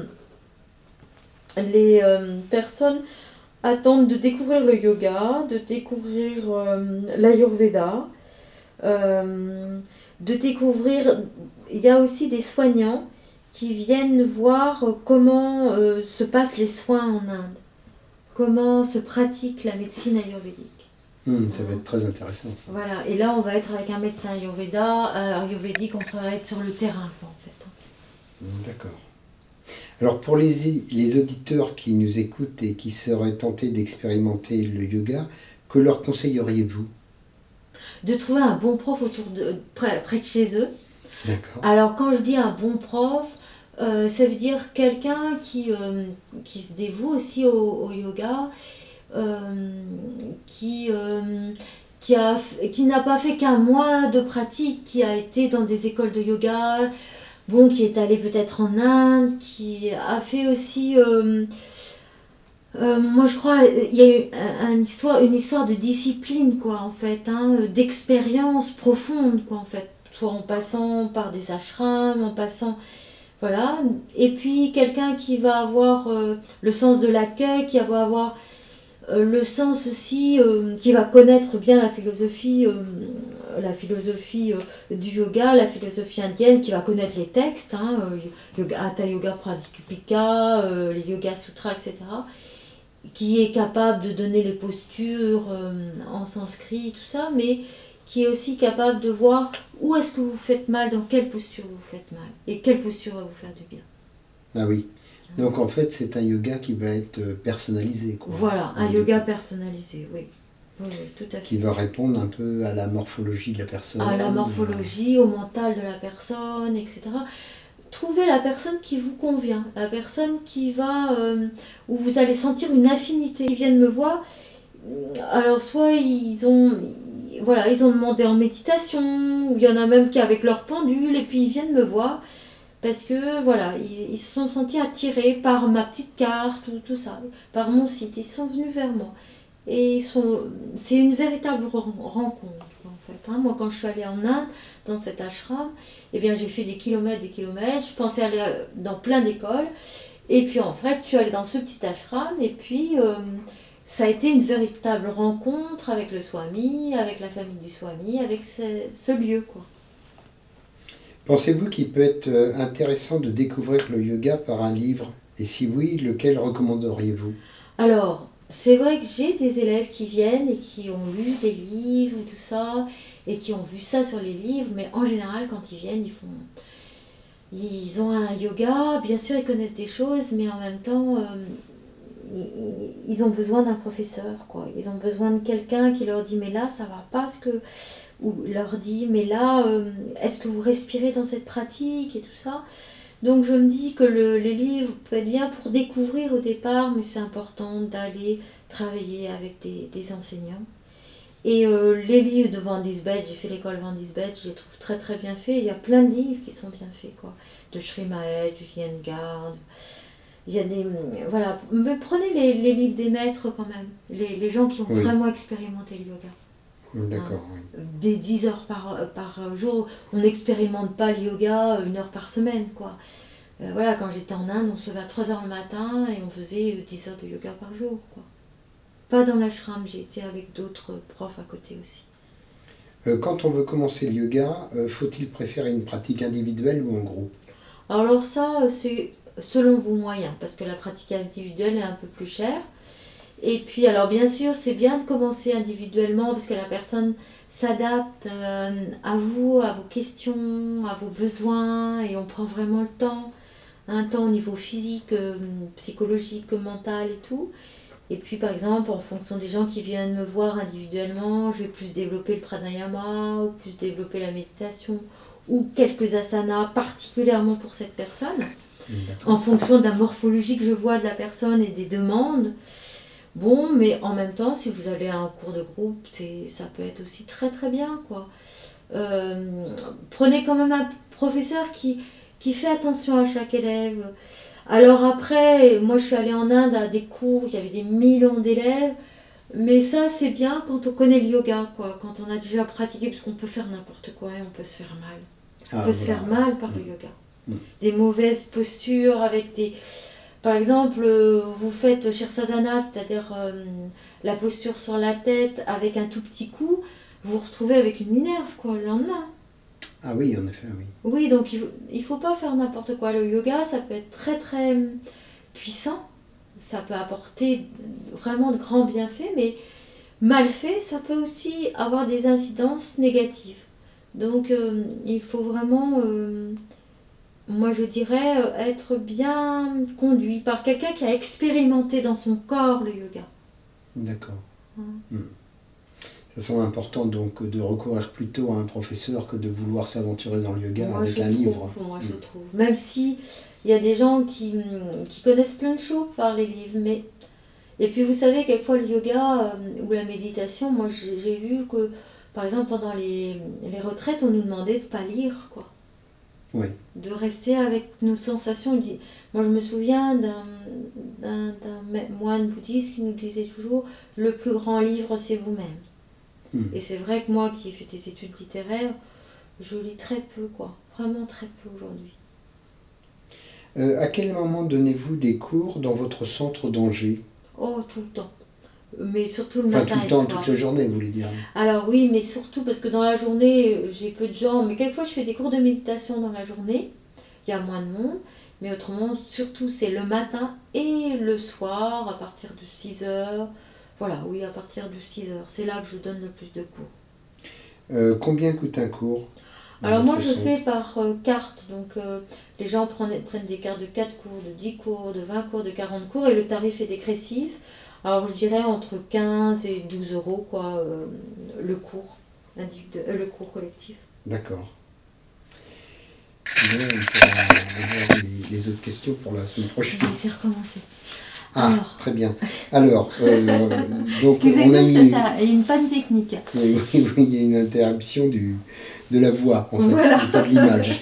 les personnes attendent de découvrir le yoga, de découvrir l'Ayurveda, de découvrir... Il y a aussi des soignants qui viennent voir comment se passent les soins en Inde, comment se pratique la médecine ayurvédique. Ça va être très intéressant. Ça. Voilà, et là on va être avec un médecin ayurvédique, on va être sur le terrain, quoi, en fait. D'accord. Alors pour les auditeurs qui nous écoutent et qui seraient tentés d'expérimenter le yoga, que leur conseilleriez-vous? De trouver un bon prof près de chez eux. D'accord. Alors quand je dis un bon prof, ça veut dire quelqu'un qui se dévoue aussi au yoga, qui n'a pas fait qu'un mois de pratique, qui a été dans des écoles de yoga, bon, qui est allé peut-être en Inde, qui a fait aussi, moi je crois, il y a eu une histoire de discipline, quoi, en fait, hein, d'expérience profonde, quoi, en fait, soit en passant par des ashrams, en passant, voilà, et puis quelqu'un qui va avoir le sens de l'accueil, qui va avoir le sens aussi, qui va connaître bien la philosophie du yoga, la philosophie indienne, qui va connaître les textes, hein, Hatha Yoga Pradipika, les Yoga Sutras, etc., qui est capable de donner les postures en sanskrit, tout ça, mais qui est aussi capable de voir où est-ce que vous faites mal, dans quelle posture vous faites mal, et quelle posture va vous faire du bien. Ah oui. Donc en fait, c'est un yoga qui va être personnalisé, quoi. Voilà, un yoga personnalisé, oui. Oui, oui, tout à fait. Qui va répondre un peu à la morphologie de la personne. À la morphologie, au mental de la personne, etc. Trouvez la personne qui vous convient, la personne qui va, où vous allez sentir une affinité. Ils viennent me voir, alors soit ils ont demandé en méditation, ou il y en a même qui avec leur pendule, et puis ils viennent me voir, parce que voilà, ils se sont sentis attirés par ma petite carte, ou tout ça, par mon site, ils sont venus vers moi. Et c'est une véritable rencontre, en fait. Hein. Moi, quand je suis allée en Inde, dans cet ashram, eh bien, j'ai fait des kilomètres, je pensais aller dans plein d'écoles, et puis en fait, je suis allée dans ce petit ashram, et puis ça a été une véritable rencontre avec le swami, avec la famille du swami, avec ce lieu, quoi. Pensez-vous qu'il peut être intéressant de découvrir le yoga par un livre? Et si oui, lequel recommanderiez-vous? Alors, c'est vrai que j'ai des élèves qui viennent et qui ont lu des livres et tout ça, et qui ont vu ça sur les livres, mais en général, quand ils viennent, ils ont un yoga, bien sûr, ils connaissent des choses, mais en même temps, ils ont besoin d'un professeur, quoi. Ils ont besoin de quelqu'un qui leur dit, mais là, ça va pas, ou leur dit, mais là, est-ce que vous respirez dans cette pratique et tout ça. Donc je me dis que les livres peuvent être bien pour découvrir au départ, mais c'est important d'aller travailler avec des enseignants. Et les livres de Van Disbeth, j'ai fait l'école Van Disbeth, je les trouve très très bien faits. Il y a plein de livres qui sont bien faits, quoi. De Sri Mahet, du Iyengar. Il y a des... Voilà. Mais prenez les livres des maîtres quand même. Les gens qui ont vraiment expérimenté le yoga. D'accord, hein. Des 10 heures par jour. On n'expérimente pas le yoga 1 heure par semaine, quoi. Voilà, quand j'étais en Inde, on se levait à 3 heures le matin et on faisait 10 heures de yoga par jour, quoi. Pas dans l'ashram, j'ai été avec d'autres profs à côté aussi. Quand on veut commencer le yoga, faut-il préférer une pratique individuelle ou en groupe? Alors ça, c'est selon vos moyens, parce que la pratique individuelle est un peu plus chère. Et puis, alors bien sûr, c'est bien de commencer individuellement, parce que la personne s'adapte à vous, à vos questions, à vos besoins, et on prend vraiment le temps. Un temps au niveau physique, psychologique, mental et tout. Et puis par exemple, en fonction des gens qui viennent me voir individuellement, je vais plus développer le pranayama, ou plus développer la méditation, ou quelques asanas particulièrement pour cette personne, en fonction de la morphologie que je vois de la personne et des demandes. Bon, mais en même temps, si vous allez à un cours de groupe, ça peut être aussi très très bien, quoi. Prenez quand même un professeur qui fait attention à chaque élève. Alors après, moi je suis allée en Inde à des cours, il y avait des millions d'élèves, mais ça c'est bien quand on connaît le yoga, quoi, quand on a déjà pratiqué, parce qu'on peut faire n'importe quoi et on peut se faire mal. On peut se faire mal par le yoga. Des mauvaises postures avec des... Par exemple, vous faites Shirsasana, c'est-à-dire la posture sur la tête avec un tout petit coup, vous vous retrouvez avec une minerve, quoi, le lendemain. Ah oui, en effet, oui. Oui, donc il faut pas faire n'importe quoi. Le yoga, ça peut être très très puissant, ça peut apporter vraiment de grands bienfaits, mais mal fait, ça peut aussi avoir des incidences négatives. Donc il faut vraiment, moi je dirais, être bien conduit par quelqu'un qui a expérimenté dans son corps le yoga. D'accord. Ça semble important donc de recourir plutôt à un professeur que de vouloir s'aventurer dans le yoga avec un livre. Moi je trouve. Même si il y a des gens qui connaissent plein de choses par les livres, mais... Et puis vous savez, quelquefois le yoga ou la méditation, moi j'ai vu que, par exemple, pendant les retraites, on nous demandait de ne pas lire, quoi. Oui. De rester avec nos sensations. Moi, je me souviens d'un moine bouddhiste qui nous disait toujours le plus grand livre, c'est vous-même. Et c'est vrai que moi, qui ai fait des études littéraires, je lis très peu, quoi. Vraiment très peu aujourd'hui. À quel moment donnez-vous des cours dans votre centre d'Angers? Oh, tout le temps. Mais surtout le Enfin, matin tout le et temps, le soir. toute la journée, vous voulez dire? Alors oui, mais surtout parce que dans la journée, j'ai peu de gens. Mais quelquefois, je fais des cours de méditation dans la journée. Il y a moins de monde. Mais autrement, surtout, c'est le matin et le soir, à partir de 6 heures. Voilà, oui, à partir de 6 heures. C'est là que je donne le plus de cours. Combien coûte un cours? Alors moi, je fais par carte. Donc les gens prennent des cartes de 4 cours, de 10 cours, de 20 cours, de 40 cours. Et le tarif est dégressif. Alors je dirais entre 15 et 12 euros, quoi, le cours, le cours collectif. D'accord. Bon, on pourra avoir les autres questions pour la semaine prochaine. Je vais essayer de recommencer. Ah, Alors. très bien. Alors, donc Excusez-nous, on a il y a une panne technique. Oui, il y a une interruption de la voix, en fait, Voilà. et pas de l'image.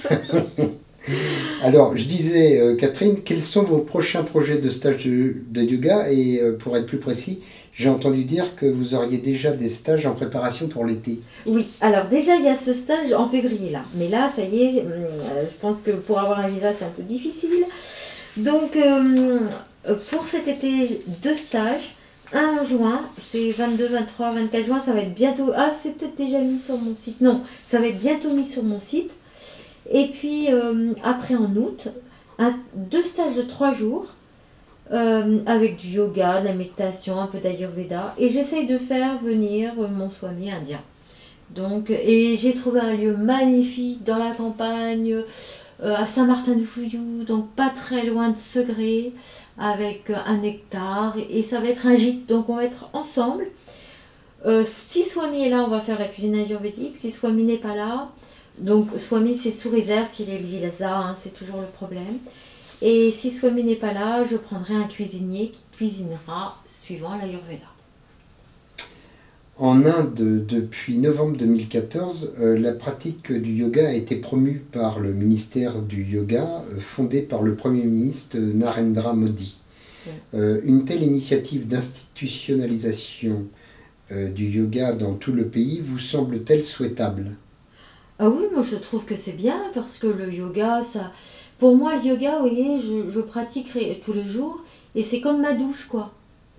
Alors, je disais, Catherine, quels sont vos prochains projets de stage de yoga? Et pour être plus précis, j'ai entendu dire que vous auriez déjà des stages en préparation pour l'été. Oui, alors déjà il y a ce stage en février là. Mais là, ça y est, je pense que pour avoir un visa, c'est un peu difficile. Donc, pour cet été, 2 stages. Un en juin, c'est 22, 23, 24 juin, ça va être bientôt... Ah, c'est peut-être déjà mis sur mon site. Non, ça va être bientôt mis sur mon site. Et puis, après en août, 2 stages de 3 jours, avec du yoga, de la méditation, un peu d'ayurveda. Et j'essaye de faire venir mon swami indien. Donc, et j'ai trouvé un lieu magnifique dans la campagne, à Saint-Martin-du-Fouillou, donc pas très loin de Segré, avec un hectare, et ça va être un gîte, donc on va être ensemble. Si Swami est là, on va faire la cuisine ayurvédique. Si Swami n'est pas là, donc Swami c'est sous réserve qu'il est le visa, hein, c'est toujours le problème. Et si Swami n'est pas là, je prendrai un cuisinier qui cuisinera suivant l'ayurveda. En Inde, depuis novembre 2014, la pratique du yoga a été promue par le ministère du Yoga, fondé par le Premier ministre Narendra Modi. Une telle initiative d'institutionnalisation du yoga dans tout le pays vous semble-t-elle souhaitable? Ah oui, moi je trouve que c'est bien parce que le yoga, ça... Pour moi, le yoga, vous voyez, je pratique tous les jours et c'est comme ma douche, quoi.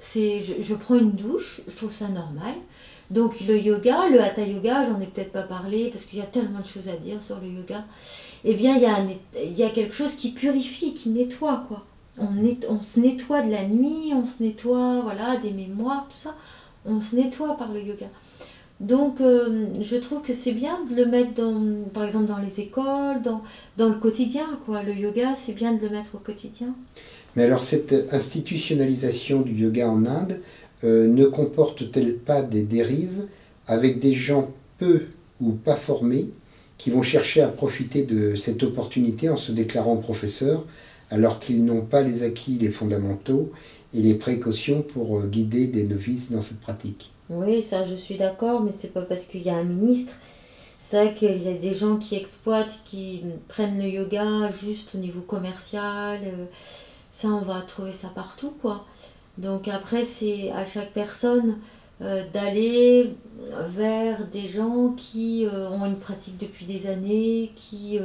Je prends une douche, je trouve ça normal. Donc le yoga, le hatha yoga, j'en ai peut-être pas parlé parce qu'il y a tellement de choses à dire sur le yoga. Eh bien, il y a quelque chose qui purifie, qui nettoie, quoi. On se nettoie de la nuit, on se nettoie, voilà, des mémoires, tout ça. On se nettoie par le yoga. Donc, je trouve que c'est bien de le mettre, par exemple, dans les écoles, dans le quotidien, quoi. Le yoga, c'est bien de le mettre au quotidien. Mais alors, cette institutionnalisation du yoga en Inde ne comporte-t-elle pas des dérives avec des gens peu ou pas formés qui vont chercher à profiter de cette opportunité en se déclarant professeurs alors qu'ils n'ont pas les acquis, les fondamentaux et les précautions pour guider des novices dans cette pratique? Oui, ça je suis d'accord, mais c'est pas parce qu'il y a un ministre. C'est vrai qu'il y a des gens qui exploitent, qui prennent le yoga juste au niveau commercial. Ça, on va trouver ça partout, quoi. Donc après, c'est à chaque personne d'aller vers des gens qui ont une pratique depuis des années,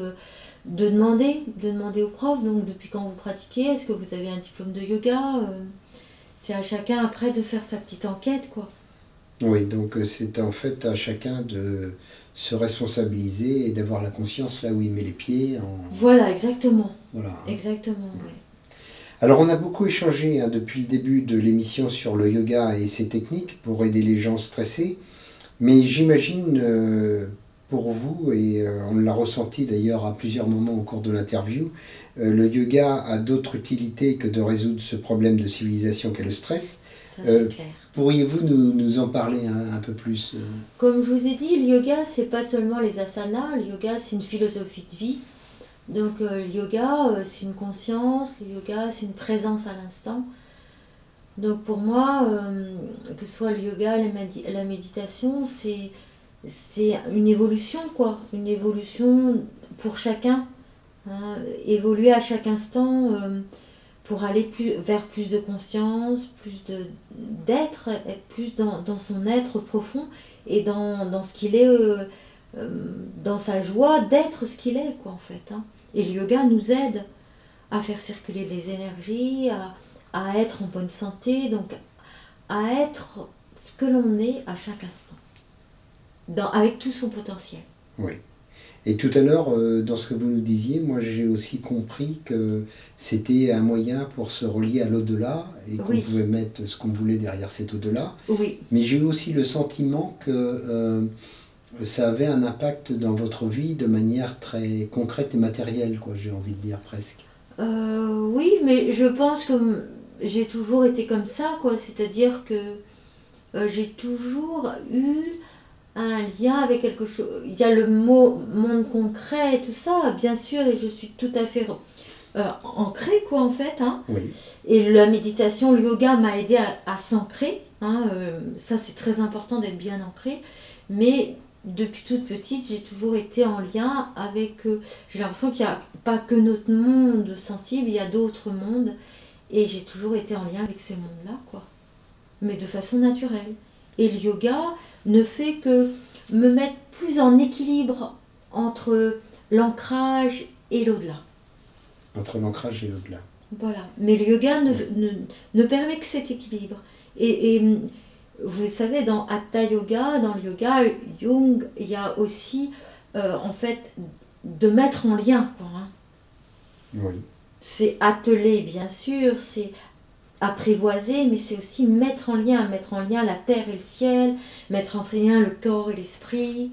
de demander au prof, donc depuis quand vous pratiquez, est-ce que vous avez un diplôme de yoga c'est à chacun après de faire sa petite enquête, quoi. Oui, donc c'est en fait à chacun de se responsabiliser et d'avoir la conscience là où il met les pieds. Voilà, exactement. Voilà. Exactement, ouais. Alors on a beaucoup échangé depuis le début de l'émission sur le yoga et ses techniques pour aider les gens stressés, mais j'imagine pour vous, et on l'a ressenti d'ailleurs à plusieurs moments au cours de l'interview, le yoga a d'autres utilités que de résoudre ce problème de civilisation qu'est le stress. Ça, c'est clair. Pourriez-vous nous en parler un peu plus Comme je vous ai dit, le yoga, c'est pas seulement les asanas, le yoga, c'est une philosophie de vie. Donc le yoga, c'est une conscience, le yoga, c'est une présence à l'instant. Donc pour moi, que ce soit le yoga, la méditation, c'est une évolution, quoi. Une évolution pour chacun. hein, évoluer à chaque instant pour aller vers plus de conscience, d'être, être plus dans son être profond et dans ce qu'il est, dans sa joie d'être ce qu'il est, quoi, en fait. Hein. Et le yoga nous aide à faire circuler les énergies, à être en bonne santé, donc à être ce que l'on est à chaque instant, avec tout son potentiel. Oui. Et tout à l'heure, dans ce que vous nous disiez, moi j'ai aussi compris que c'était un moyen pour se relier à l'au-delà et qu'on pouvait mettre ce qu'on voulait derrière cet au-delà. Oui. Mais j'ai eu aussi le sentiment que ça avait un impact dans votre vie de manière très concrète et matérielle, quoi, j'ai envie de dire presque. Oui, mais je pense que j'ai toujours été comme ça, quoi. C'est-à-dire que j'ai toujours eu un lien avec quelque chose. Il y a le mot monde concret et tout ça, bien sûr, et je suis tout à fait ancrée, quoi, en fait. Hein. Oui. Et la méditation, le yoga m'a aidé à s'ancrer. Hein, ça, c'est très important d'être bien ancré. Mais depuis toute petite, j'ai toujours été en lien avec. J'ai l'impression qu'il n'y a pas que notre monde sensible, il y a d'autres mondes. Et j'ai toujours été en lien avec ces mondes-là, quoi. Mais de façon naturelle. Et le yoga ne fait que me mettre plus en équilibre entre l'ancrage et l'au-delà. Entre l'ancrage et l'au-delà. Voilà. Mais le yoga ne permet que cet équilibre. Et vous savez, dans Hatha Yoga, dans le yoga, Jung, il y a aussi, en fait, de mettre en lien, quoi. Hein. Oui. C'est atteler, bien sûr, c'est apprivoiser, mais c'est aussi mettre en lien la terre et le ciel, mettre en lien le corps et l'esprit.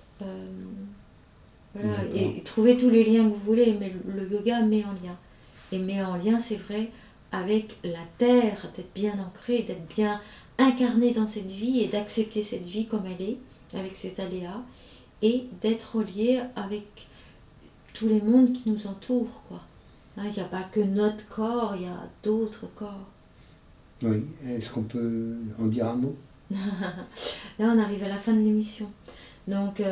Voilà, et trouver tous les liens que vous voulez, mais le yoga met en lien. Et met en lien, c'est vrai, avec la terre, d'être bien ancré, d'être bien incarné dans cette vie et d'accepter cette vie comme elle est, avec ses aléas, et d'être relié avec tous les mondes qui nous entourent, quoi. Il n'y a pas que notre corps, il y a d'autres corps. Oui, est-ce qu'on peut en dire un mot? Là, on arrive à la fin de l'émission. Donc,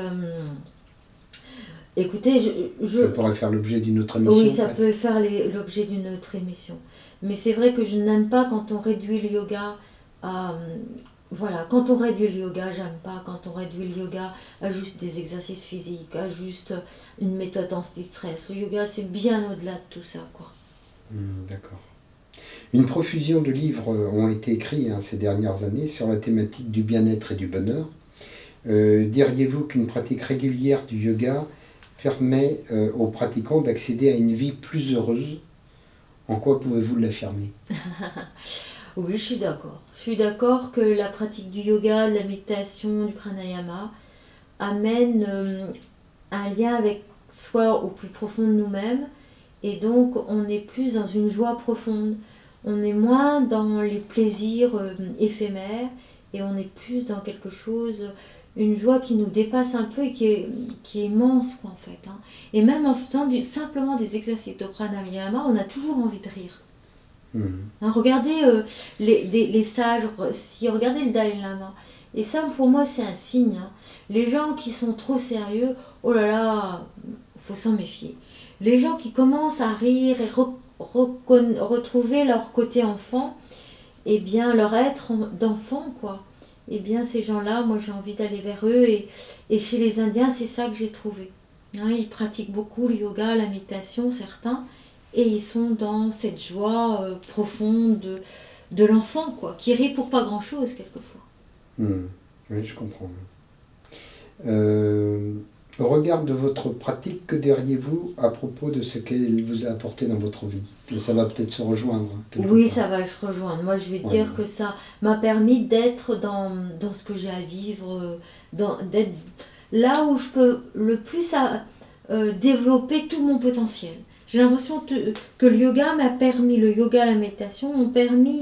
écoutez, Ça pourrait faire l'objet d'une autre émission. Oui, ça peut faire l'objet d'une autre émission. Mais c'est vrai que je n'aime pas quand on réduit le yoga à... Voilà, quand on réduit le yoga, j'aime pas. Quand on réduit le yoga à juste des exercices physiques, à juste une méthode anti-stress. Le yoga, c'est bien au-delà de tout ça, quoi. D'accord. Une profusion de livres ont été écrits ces dernières années sur la thématique du bien-être et du bonheur. Diriez-vous qu'une pratique régulière du yoga permet aux pratiquants d'accéder à une vie plus heureuse? En quoi pouvez-vous l'affirmer? Oui, je suis d'accord. Je suis d'accord que la pratique du yoga, de la méditation, du pranayama amène un lien avec soi au plus profond de nous-mêmes. Et donc, on est plus dans une joie profonde. On est moins dans les plaisirs éphémères et on est plus dans quelque chose, une joie qui nous dépasse un peu et qui est immense, quoi, en fait. Hein. Et même en faisant simplement des exercices de pranayama, on a toujours envie de rire. Hein, regardez les sages, regardez le Dalai Lama. Et ça, pour moi, c'est un signe. Hein. Les gens qui sont trop sérieux, oh là là, faut s'en méfier. Les gens qui commencent à rire et retrouver leur côté enfant, eh bien, leur être d'enfant, quoi. Eh bien, ces gens-là, moi, j'ai envie d'aller vers eux. Et chez les Indiens, c'est ça que j'ai trouvé. Hein, ils pratiquent beaucoup le yoga, la méditation, certains. Et ils sont dans cette joie profonde de l'enfant, quoi, qui rit pour pas grand-chose, quelquefois. Oui, je comprends. Au regard de votre pratique, que diriez-vous à propos de ce qu'elle vous a apporté dans votre vie? Ça va peut-être se rejoindre. Oui, ça va se rejoindre. Moi, je vais dire que ça m'a permis d'être dans ce que j'ai à vivre, d'être là où je peux le plus développer tout mon potentiel. J'ai l'impression que le yoga m'a permis, le yoga, la méditation m'ont permis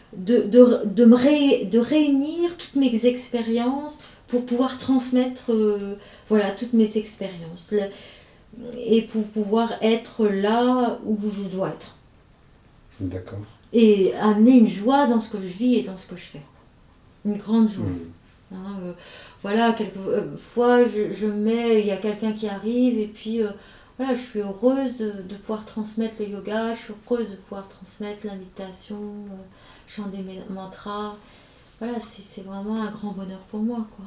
de réunir toutes mes expériences pour pouvoir transmettre toutes mes expériences et pour pouvoir être là où je dois être. D'accord. Et amener une joie dans ce que je vis et dans ce que je fais. Une grande joie. Quelquefois il y a quelqu'un qui arrive et puis voilà, je suis heureuse de pouvoir transmettre le yoga, je suis heureuse de pouvoir transmettre l'invitation, chant des mantras. Voilà, c'est vraiment un grand bonheur pour moi, quoi.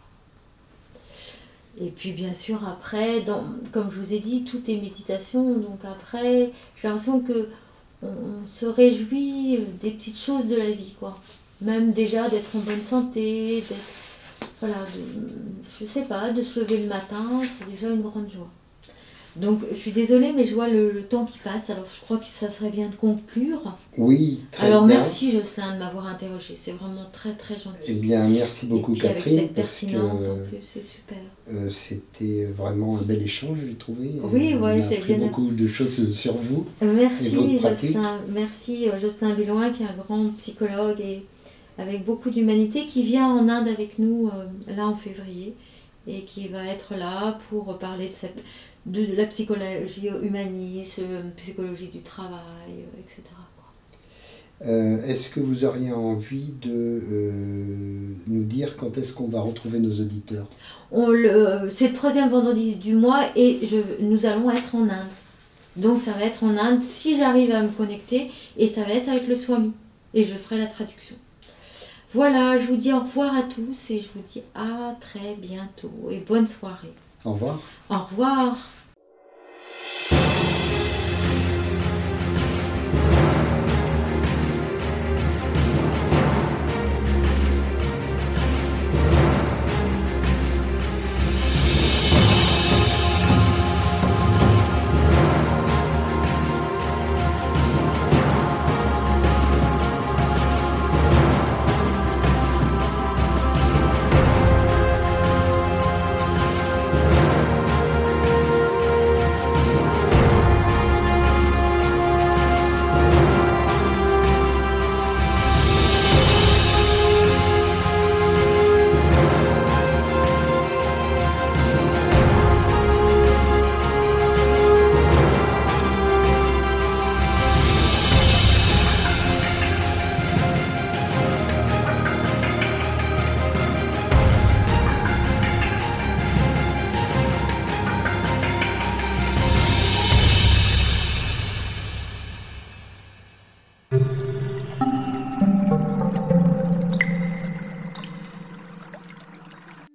Et puis bien sûr après, comme je vous ai dit, tout est méditation, donc après, j'ai l'impression que on se réjouit des petites choses de la vie, quoi. Même déjà d'être en bonne santé, voilà, je sais pas, de se lever le matin, c'est déjà une grande joie. Donc je suis désolée, mais je vois le temps qui passe, alors je crois que ça serait bien de conclure. Oui, très alors bien. merci Jocelyn de m'avoir interrogée, c'est vraiment très très gentil. Eh bien, merci beaucoup Et puis Catherine. avec cette pertinence en plus, c'est super. C'était vraiment un bel échange, j'ai trouvé. Oui, on ouais, a j'ai appris bien beaucoup de choses sur vous. Merci et votre pratique. Jocelyn, merci Jocelyn Billoin qui est un grand psychologue et avec beaucoup d'humanité qui vient en Inde avec nous là en février et qui va être là pour parler de la psychologie humaniste, psychologie du travail, etc. Est-ce que vous auriez envie de nous dire quand est-ce qu'on va retrouver nos auditeurs? C'est le 3e vendredi du mois et nous allons être en Inde. Donc ça va être en Inde si j'arrive à me connecter et ça va être avec le Swami et je ferai la traduction. Voilà, je vous dis au revoir à tous et je vous dis à très bientôt et bonne soirée. Au revoir. Au revoir.